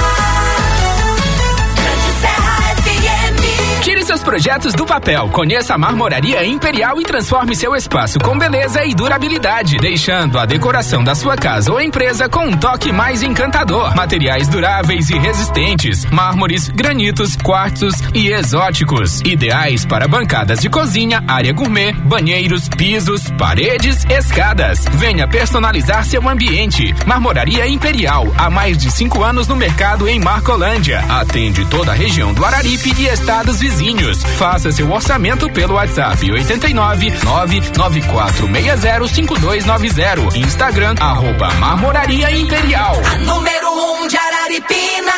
Grande Serra F M. Tire seus projetos do papel. Conheça a Marmoraria Imperial e transforme seu espaço com beleza e durabilidade, deixando a decoração da sua casa ou empresa com um toque mais encantador. Materiais duráveis e resistentes, mármores, granitos, quartzos e exóticos, ideais para bancadas de cozinha, área gourmet, banheiros, pisos, paredes, escadas. Venha personalizar seu ambiente. Marmoraria Imperial, há mais de cinco anos no mercado em Marcolândia. Atende toda a região do Araripe e estados vizinhos. Faça seu orçamento pelo WhatsApp oito nove nove nove quatro seis zero cinco dois nove zero. Instagram, arroba Marmoraria Imperial. A número um de Araripina,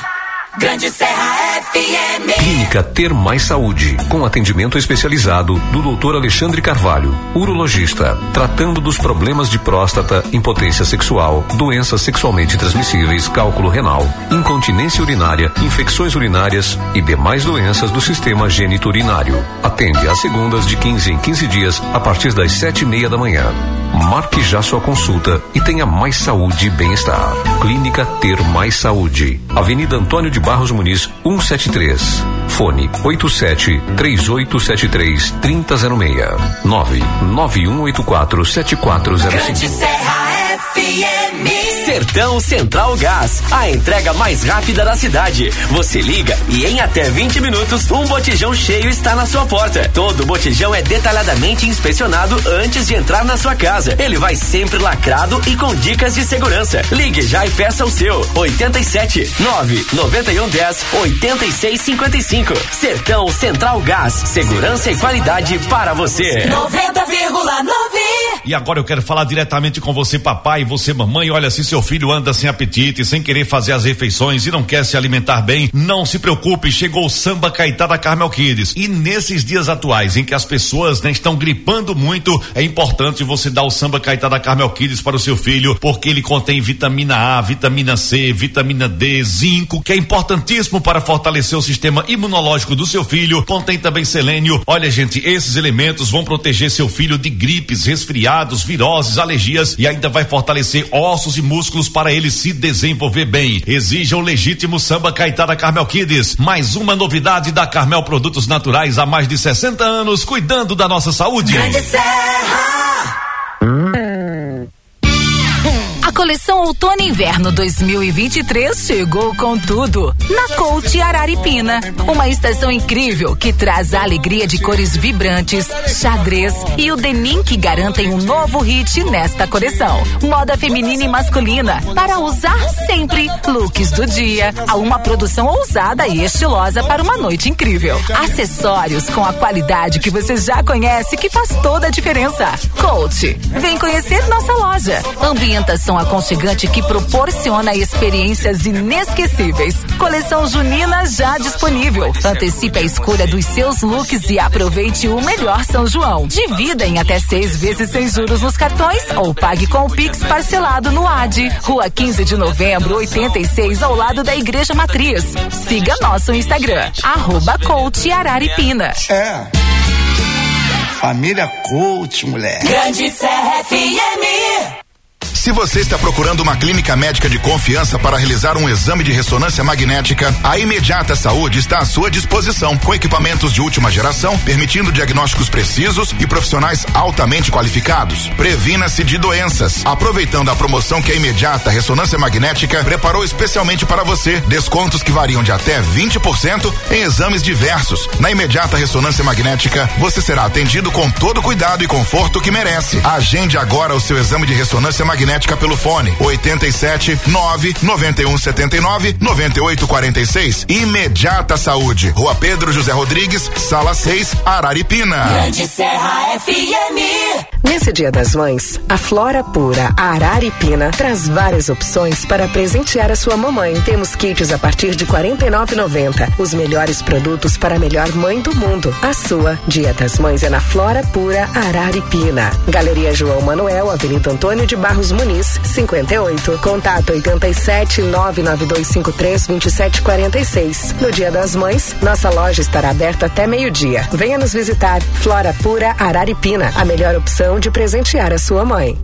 Grande Serra F M. Clínica Ter Mais Saúde, com atendimento especializado do doutor Alexandre Carvalho, urologista, tratando dos problemas de próstata, impotência sexual, doenças sexualmente transmissíveis, cálculo renal, incontinência urinária, infecções urinárias e demais doenças do sistema geniturinário. Atende às segundas de quinze em quinze dias, a partir das sete e meia da manhã. Marque já sua consulta e tenha mais saúde e bem-estar. Clínica Ter Mais Saúde, Avenida Antônio de Barros Muniz, cento e setenta e três. Fone oito sete três oito sete três três zero seis. nove nove um oito quatro sete quatro zero cinco. Grande Serra F M. Sertão Central Gás, a entrega mais rápida da cidade. Você liga e em até vinte minutos um botijão cheio está na sua porta. Todo botijão é detalhadamente inspecionado antes de entrar na sua casa. Ele vai sempre lacrado e com dicas de segurança. Ligue já e peça o seu. oito sete nove nove um um zero oito seis cinco cinco. Sertão Central Gás, segurança e qualidade para você. noventa vírgula nove. E agora eu quero falar diretamente com você, papai, e você, mamãe. Olha, se seu filho anda sem apetite, sem querer fazer as refeições e não quer se alimentar bem, não se preocupe, chegou o Samba Caetá da Carmel Kids. E nesses dias atuais em que as pessoas, né, estão gripando muito, é importante você dar o Samba Caetá da Carmel Kids para o seu filho, porque ele contém vitamina A, vitamina C, vitamina D, zinco, que é importantíssimo para fortalecer o sistema imunológico do seu filho. Contém também selênio. Olha, gente, esses elementos vão proteger seu filho de gripes, resfriados, viroses, alergias e ainda vai fortalecer ossos e músculos para ele se desenvolver bem. Exija o legítimo Samba Caetá da Carmel Kids. Mais uma novidade da Carmel Produtos Naturais há mais de sessenta anos, cuidando da nossa saúde. Grande Serra. A coleção Outono e Inverno dois mil e vinte e três chegou com tudo na Coach Araripina, uma estação incrível que traz a alegria de cores vibrantes, xadrez e o denim que garantem um novo hit nesta coleção. Moda feminina e masculina para usar sempre, looks do dia a uma produção ousada e estilosa para uma noite incrível. Acessórios com a qualidade que você já conhece que faz toda a diferença. Coach, vem conhecer nossa loja. Ambientação aconchegante que proporciona experiências inesquecíveis. Coleção junina já disponível. Antecipe a escolha dos seus looks e aproveite o melhor São João. Divida em até seis vezes sem juros nos cartões ou pague com o Pix parcelado no A D. Rua quinze de novembro, oitenta e seis, ao lado da Igreja Matriz. Siga nosso Instagram, arroba Coach Araripina. É. Família Coach, mulher. Grande Serra F M. Se você está procurando uma clínica médica de confiança para realizar um exame de ressonância magnética, a Imediata Saúde está à sua disposição, com equipamentos de última geração, permitindo diagnósticos precisos e profissionais altamente qualificados. Previna-se de doenças. Aproveitando a promoção que a Imediata Ressonância Magnética preparou especialmente para você, descontos que variam de até vinte por cento em exames diversos. Na Imediata Ressonância Magnética, você será atendido com todo o cuidado e conforto que merece. Agende agora o seu exame de ressonância magnética magnética pelo fone oitenta e sete nove noventa e um setenta e nove noventa e oito quarenta e seis. Imediata Saúde, Rua Pedro José Rodrigues, Sala seis, Araripina. Grande Serra F M. Nesse Dia das Mães, a Flora Pura Araripina traz várias opções para presentear a sua mamãe. Temos kits a partir de quarenta e nove reais e noventa centavos. Os melhores produtos para a melhor mãe do mundo. A sua Dia das Mães é na Flora Pura Araripina. Galeria João Manuel, Avenida Antônio de Barros Muniz, cinquenta e oito. Contato oitenta e sete nove nove dois cinco três vinte e sete quarenta e seis. No Dia das Mães, nossa loja estará aberta até meio-dia. Venha nos visitar. Flora Pura Araripina, a melhor opção de presentear a sua mãe.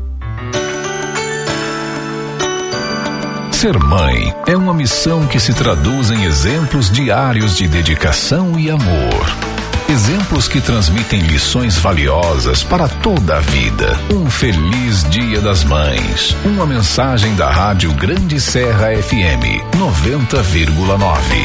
Ser mãe é uma missão que se traduz em exemplos diários de dedicação e amor. Exemplos que transmitem lições valiosas para toda a vida. Um feliz Dia das Mães. Uma mensagem da Rádio Grande Serra F M noventa vírgula nove.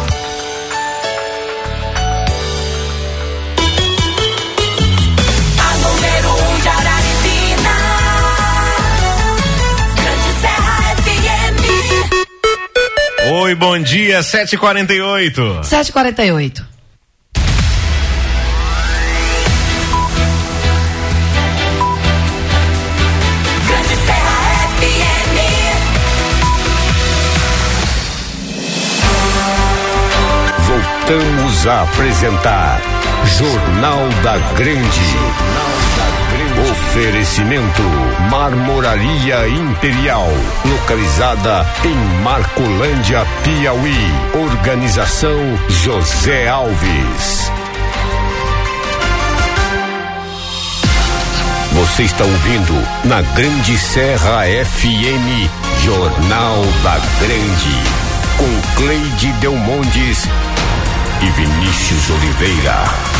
Oi, bom dia, sete e quarenta e oito. sete e quarenta e oito. Voltamos a apresentar Jornal da Grande. Oferecimento Marmoraria Imperial, localizada em Marcolândia, Piauí. Organização José Alves. Você está ouvindo na Grande Serra F M, Jornal da Grande, com Cleide Delmondes e Vinícius Oliveira.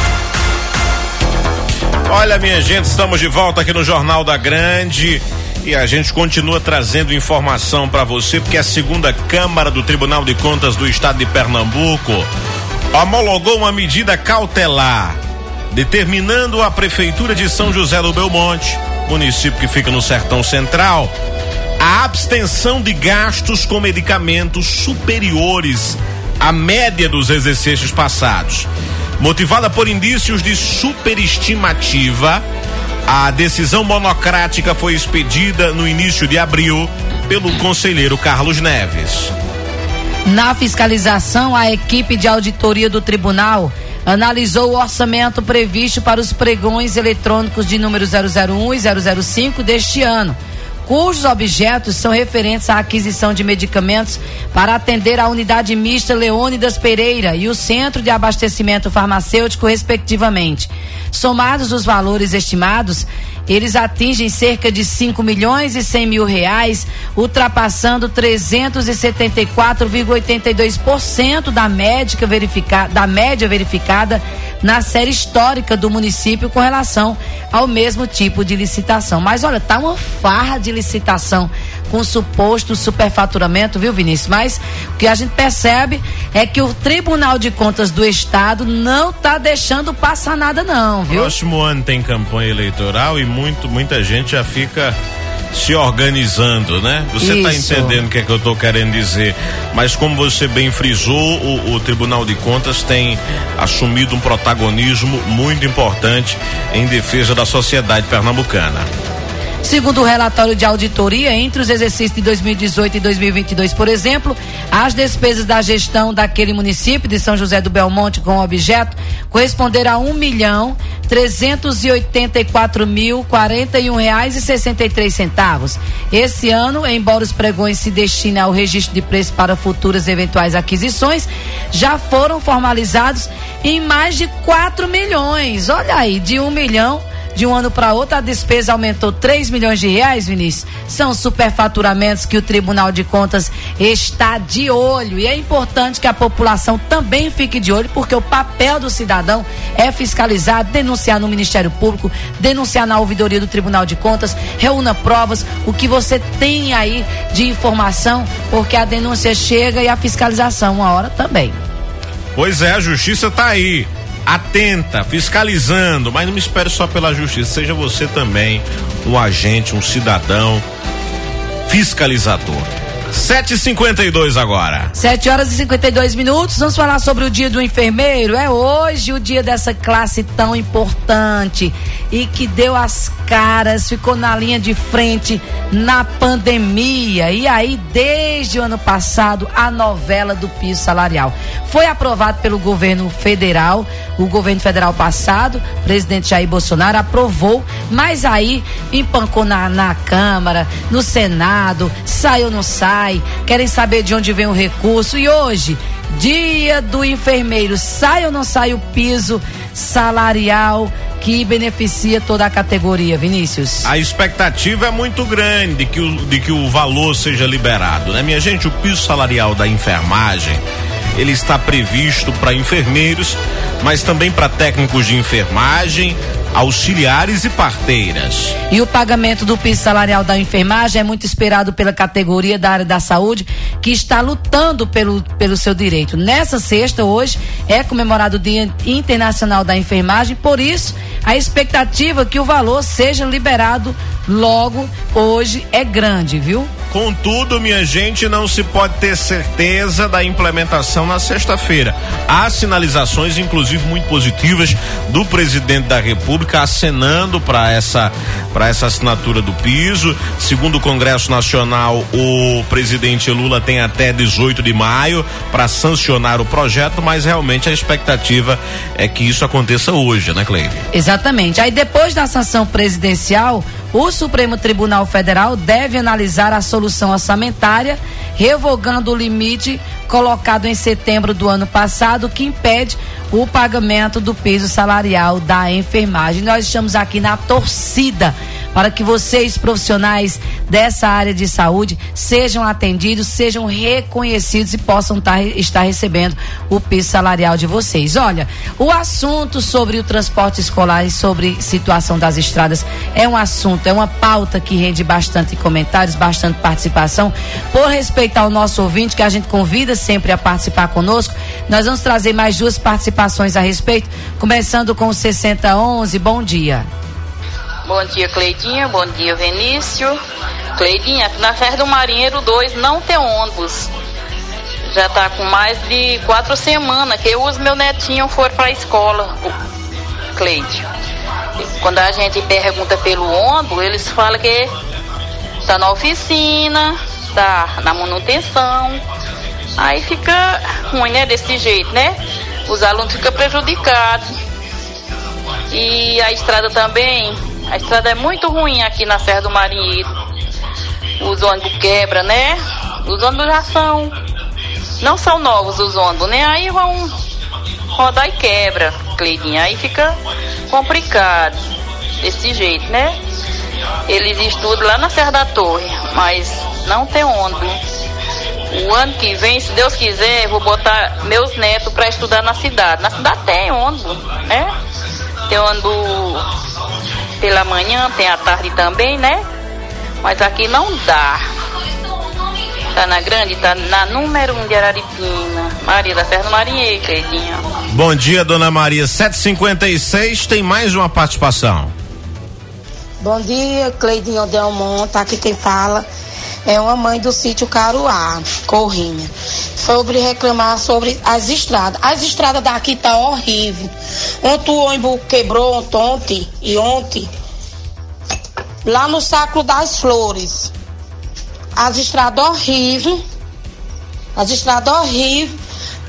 Olha, minha gente, estamos de volta aqui no Jornal da Grande e a gente continua trazendo informação para você, porque a segunda Câmara do Tribunal de Contas do Estado de Pernambuco homologou uma medida cautelar, determinando à Prefeitura de São José do Belmonte, município que fica no Sertão Central, a abstenção de gastos com medicamentos superiores à média dos exercícios passados. Motivada por indícios de superestimativa, a decisão monocrática foi expedida no início de abril pelo conselheiro Carlos Neves. Na fiscalização, a equipe de auditoria do tribunal analisou o orçamento previsto para os pregões eletrônicos de número zero zero um e zero zero cinco deste ano, cujos objetos são referentes à aquisição de medicamentos para atender a unidade mista Leônidas Pereira e o Centro de Abastecimento Farmacêutico, respectivamente. Somados os valores estimados, eles atingem cerca de cinco milhões e cem mil reais, ultrapassando trezentos e setenta e quatro vírgula oitenta e dois por cento da, médica verifica, da média verificada na série histórica do município com relação ao mesmo tipo de licitação. Mas olha, tá uma farra de licitação com suposto superfaturamento, viu, Vinícius? Mas o que a gente percebe é que o Tribunal de Contas do Estado não tá deixando passar nada não, viu? Próximo ano tem campanha eleitoral e muito, muita gente já fica se organizando, né? Você está entendendo o que é que eu estou querendo dizer, mas como você bem frisou, o, o Tribunal de Contas tem assumido um protagonismo muito importante em defesa da sociedade pernambucana. Segundo o relatório de auditoria, entre os exercícios de dois mil e dezoito e dois mil e vinte e dois, por exemplo, as despesas da gestão daquele município de São José do Belmonte com objeto corresponderam a um milhão trezentos e oitenta e quatro mil quarenta e um reais e sessenta e três centavos. Esse ano, embora os pregões se destinem ao registro de preço para futuras eventuais aquisições, já foram formalizados em mais de quatro milhões. Olha aí, de um milhão de um ano para outro, a despesa aumentou três milhões de reais, Vinícius. São superfaturamentos que o Tribunal de Contas está de olho. E é importante que a população também fique de olho, porque o papel do cidadão é fiscalizar, denunciar no Ministério Público, denunciar na ouvidoria do Tribunal de Contas, reúna provas, o que você tem aí de informação, porque a denúncia chega e a fiscalização uma hora também. Pois é, a justiça está aí, atenta, fiscalizando, mas não me espere só pela justiça, seja você também um agente, um cidadão fiscalizador. sete e cinquenta e dois agora. sete horas e cinquenta e dois minutos. Vamos falar sobre o dia do enfermeiro. É hoje o dia dessa classe tão importante e que deu as caras, ficou na linha de frente na pandemia. E aí, desde o ano passado, a novela do piso salarial foi aprovado pelo governo federal. O governo federal passado, o presidente Jair Bolsonaro aprovou, mas aí empancou na, na Câmara, no Senado, saiu ou não sai, querem saber de onde vem o recurso. E hoje, dia do enfermeiro, sai ou não sai o piso salarial que beneficia toda a categoria, Vinícius? A expectativa é muito grande de que o, de que o valor seja liberado, né, minha gente? O piso salarial da enfermagem, ele está previsto para enfermeiros, mas também para técnicos de enfermagem, auxiliares e parteiras. E o pagamento do piso salarial da enfermagem é muito esperado pela categoria da área da saúde, que está lutando pelo, pelo seu direito. Nessa sexta, hoje, é comemorado o Dia Internacional da Enfermagem, por isso, a expectativa que o valor seja liberado logo hoje é grande, viu? Contudo, minha gente, não se pode ter certeza da implementação na sexta-feira. Há sinalizações, inclusive muito positivas, do presidente da República acenando para essa para essa assinatura do piso. Segundo o Congresso Nacional, o presidente Lula tem até dezoito de maio para sancionar o projeto, mas realmente a expectativa é que isso aconteça hoje, né, Cleide? Exatamente. Aí depois da sanção presidencial, o Supremo Tribunal Federal deve analisar a solução orçamentária, revogando o limite colocado em setembro do ano passado, que impede o pagamento do piso salarial da enfermagem. Nós estamos aqui na torcida para que vocês, profissionais dessa área de saúde, sejam atendidos, sejam reconhecidos e possam tar, estar recebendo o piso salarial de vocês. Olha, o assunto sobre o transporte escolar e sobre situação das estradas é um assunto, é uma pauta que rende bastante comentários, bastante participação. Por respeitar o nosso ouvinte, que a gente convida sempre a participar conosco, nós vamos trazer mais duas participações a respeito, começando com o sessenta onze. Bom dia. Bom dia, Cleidinha. Bom dia, Vinícius. Cleidinha, na Serra do Marinheiro dois não tem ônibus. Já tá com mais de quatro semanas que eu e os meus netinhos foram pra escola, Cleide. Quando a gente pergunta pelo ônibus, eles falam que tá na oficina, tá na manutenção. Aí fica ruim, né? Desse jeito, né? Os alunos ficam prejudicados. E a estrada também, a estrada é muito ruim aqui na Serra do Marinheiro. Os ônibus quebram, né? Os ônibus já são, não são novos os ônibus, né? Aí vão rodar e quebra, Cleidinha. Aí fica complicado, desse jeito, né? Eles estudam lá na Serra da Torre, mas não tem ônibus. O ano que vem, se Deus quiser, eu vou botar meus netos para estudar na cidade. Na cidade tem ônibus, né? Tem ônibus pela manhã, tem à tarde também, né? Mas aqui não dá. Tá na grande, tá na número um de Araripina. Maria da Serra do Marinheiro, Cleidinha. Bom dia, dona Maria. sete e cinquenta e seis, tem mais uma participação. Bom dia, Cleidinho Delmont, tá aqui quem fala é uma mãe do sítio Caruá, Corrinha. Sobre reclamar sobre as estradas. As estradas daqui tá horrível. Ontem o ônibus quebrou ontem e ontem lá no Sacro das Flores. As estradas horríveis. As estradas horríveis.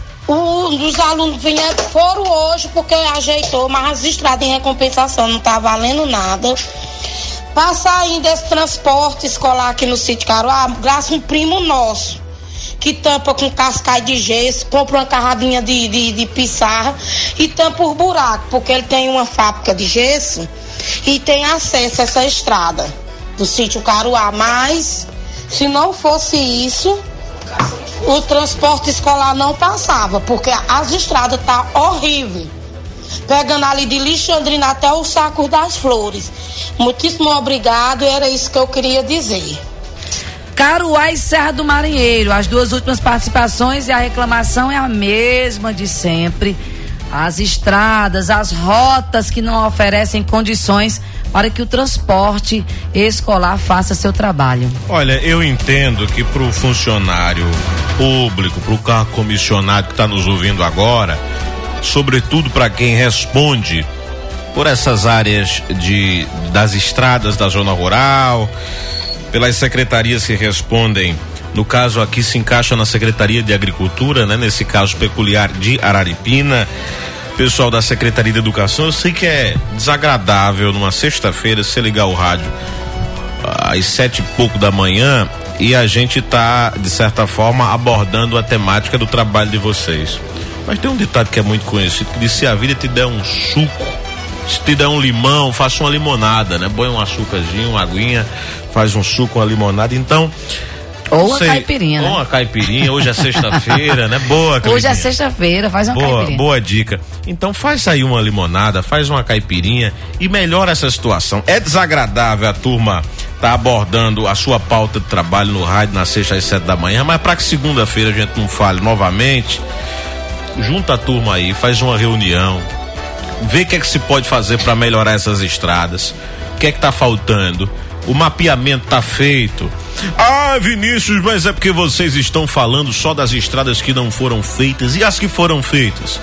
Os alunos vinham, foram hoje porque ajeitou, mas as estradas em recompensação não tá valendo nada. Para sair desse transporte escolar aqui no sítio Caruá, graças a um primo nosso, que tampa com cascai de gesso, compra uma carradinha de, de, de pissarra e tampa os buracos, porque ele tem uma fábrica de gesso e tem acesso a essa estrada do sítio Caruá. Mas, se não fosse isso, o transporte escolar não passava, porque as estradas tá horrível. Pegando ali de Alexandrina até o Saco das Flores. Muitíssimo obrigado, era isso que eu queria dizer. Caruá e Serra do Marinheiro, as duas últimas participações, e a reclamação é a mesma de sempre. As estradas, as rotas que não oferecem condições para que o transporte escolar faça seu trabalho. Olha, eu entendo que para o funcionário público, para o carro comissionado que está nos ouvindo agora, sobretudo para quem responde por essas áreas de das estradas da zona rural, pelas secretarias que respondem, no caso aqui se encaixa na Secretaria de Agricultura, né? Nesse caso peculiar de Araripina, pessoal da Secretaria de Educação, eu sei que é desagradável numa sexta-feira você ligar o rádio às sete e pouco da manhã e a gente tá, de certa forma, abordando a temática do trabalho de vocês. Mas tem um ditado que é muito conhecido, que diz: se a vida te der um suco, se te der um limão, faça uma limonada, né? Põe um açúcarzinho, uma aguinha, faz um suco, uma limonada. Então, ou uma caipirinha, ou né? uma caipirinha, hoje é sexta-feira, né? Boa, Cleitinha. Hoje é sexta-feira, faz uma boa, caipirinha. Boa dica. Então faz aí uma limonada, faz uma caipirinha e melhora essa situação. É desagradável a turma tá abordando a sua pauta de trabalho no rádio na sexta às sete da manhã, mas para que segunda-feira a gente não fale novamente, junta a turma aí, faz uma reunião, vê o que é que se pode fazer para melhorar essas estradas, o que é que tá faltando, o mapeamento tá feito. Ah, Vinícius, mas é porque vocês estão falando só das estradas que não foram feitas e as que foram feitas.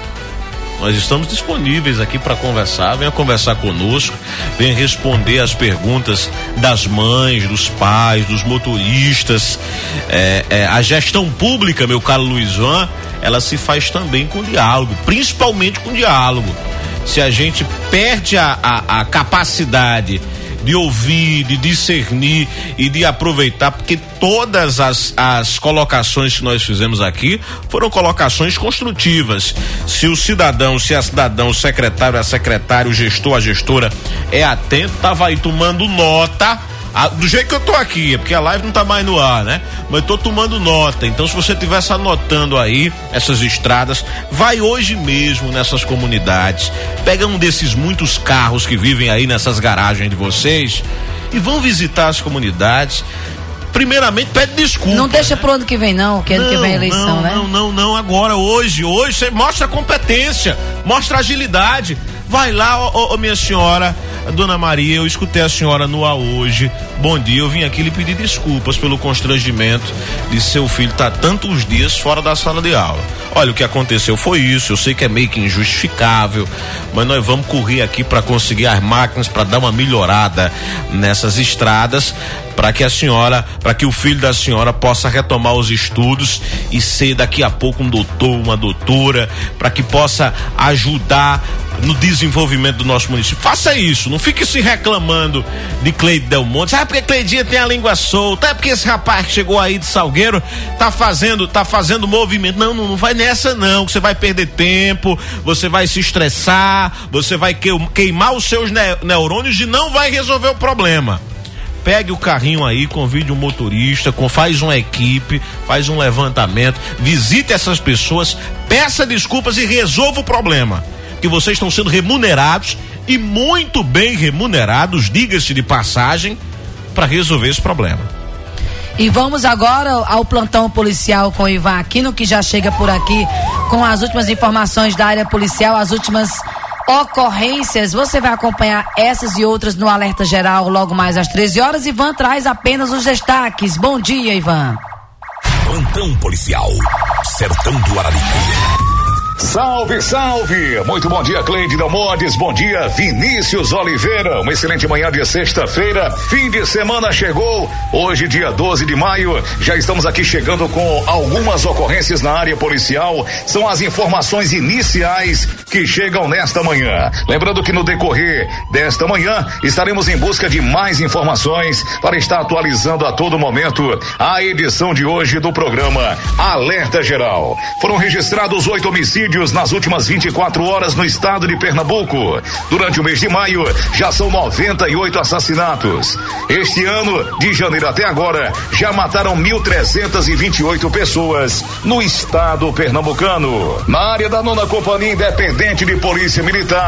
Nós estamos disponíveis aqui para conversar, venha conversar conosco, venha responder as perguntas das mães, dos pais, dos motoristas. É, é, a gestão pública, meu caro Luizão, ela se faz também com diálogo, principalmente com diálogo. Se a gente perde a, a, a capacidade de ouvir, de discernir e de aproveitar, porque todas as, as colocações que nós fizemos aqui foram colocações construtivas. Se o cidadão, se a cidadão, o secretário, a secretária, o gestor, a gestora é atento, tava aí tomando nota. Ah, do jeito que eu tô aqui, é porque a live não tá mais no ar, né? Mas eu tô tomando nota. Então, se você tivesse anotando aí essas estradas, vai hoje mesmo nessas comunidades, pega um desses muitos carros que vivem aí nessas garagens de vocês e vão visitar as comunidades. Primeiramente, pede desculpa. Não deixa pro ano que vem, não, que ano que vem é eleição, não, né? Não, não, não, agora, hoje, hoje, você mostra competência, mostra agilidade. Vai lá, ó, ó, minha senhora, Dona Maria, eu escutei a senhora no ar hoje. Bom dia, eu vim aqui lhe pedir desculpas pelo constrangimento de seu filho estar tantos dias fora da sala de aula. Olha, o que aconteceu foi isso, eu sei que é meio que injustificável, mas nós vamos correr aqui para conseguir as máquinas, para dar uma melhorada nessas estradas, para que a senhora, para que o filho da senhora possa retomar os estudos e ser daqui a pouco um doutor, uma doutora, para que possa ajudar no desenvolvimento do nosso município. Faça isso, não fique se reclamando de Cleide Del Monte. Sabe porque Cleidinha tem a língua solta? É porque esse rapaz que chegou aí de Salgueiro tá fazendo, tá fazendo movimento. Não, não, não vai nessa não, que você vai perder tempo, você vai se estressar, você vai queimar os seus neurônios e não vai resolver o problema. Pegue o carrinho aí, convide um motorista, faz uma equipe, faz um levantamento, visite essas pessoas, peça desculpas e resolva o problema. Que vocês estão sendo remunerados e muito bem remunerados, diga-se de passagem, para resolver esse problema. E vamos agora ao plantão policial com o Ivan Aquino, que já chega por aqui com as últimas informações da área policial, as últimas ocorrências. Você vai acompanhar essas e outras no Alerta Geral logo mais às treze horas. Ivan traz apenas os destaques. Bom dia, Ivan. Plantão policial, Sertão do Araripe. Salve, salve! Muito bom dia, Cleide Del Montes, bom dia, Vinícius Oliveira. Uma excelente manhã de sexta-feira, fim de semana chegou. Hoje, dia doze de maio, já estamos aqui chegando com algumas ocorrências na área policial. São as informações iniciais que chegam nesta manhã. Lembrando que no decorrer desta manhã estaremos em busca de mais informações para estar atualizando a todo momento a edição de hoje do programa Alerta Geral. Foram registrados oito homicídios nas últimas vinte e quatro horas no estado de Pernambuco. Durante o mês de maio, já são noventa e oito assassinatos. Este ano, de janeiro até agora, já mataram mil trezentas e vinte e oito pessoas no estado pernambucano. Na área da nona Companhia Independente de Polícia Militar,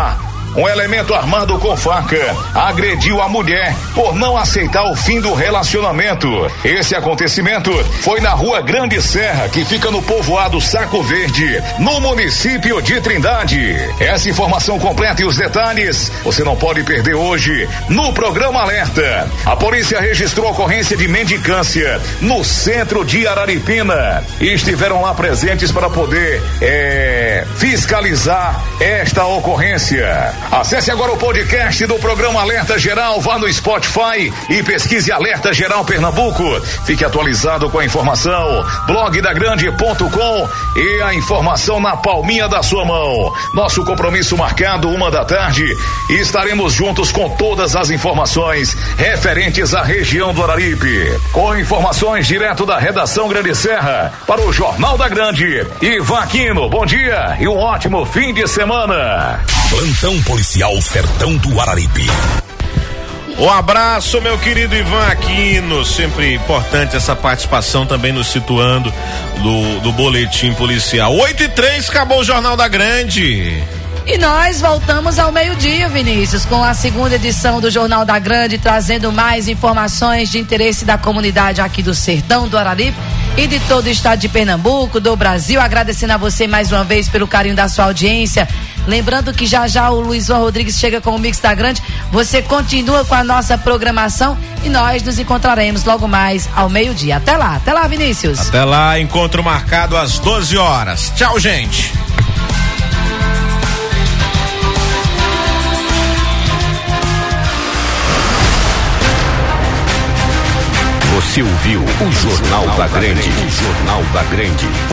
Um elemento armado com faca agrediu a mulher por não aceitar o fim do relacionamento. Esse acontecimento foi na Rua Grande Serra, que fica no povoado Saco Verde, no município de Trindade. Essa informação completa e os detalhes você não pode perder hoje no programa Alerta. A polícia registrou a ocorrência de mendicância no centro de Araripina e estiveram lá presentes para poder é, fiscalizar esta ocorrência. Acesse agora o podcast do programa Alerta Geral, vá no Spotify e pesquise Alerta Geral Pernambuco. Fique atualizado com a informação, blog da grande ponto com e a informação na palminha da sua mão. Nosso compromisso marcado uma da tarde e estaremos juntos com todas as informações referentes à região do Araripe. Com informações direto da redação Grande Serra para o Jornal da Grande. Ivan Aquino, bom dia e um ótimo fim de semana. Plantão Policial Sertão do Araripe. Um abraço, meu querido Ivan Aquino, sempre importante essa participação também nos situando do, do boletim policial. oito e três, acabou o Jornal da Grande. E nós voltamos ao meio-dia, Vinícius, com a segunda edição do Jornal da Grande, trazendo mais informações de interesse da comunidade aqui do Sertão do Araripe e de todo o estado de Pernambuco, do Brasil. Agradecendo a você mais uma vez pelo carinho da sua audiência. Lembrando que já já o Luiz João Rodrigues chega com o Mix da Grande. Você continua com a nossa programação e nós nos encontraremos logo mais ao meio-dia. Até lá, até lá, Vinícius. Até lá, encontro marcado às doze horas. Tchau, gente. Você ouviu o Jornal da Grande. O Jornal da Grande.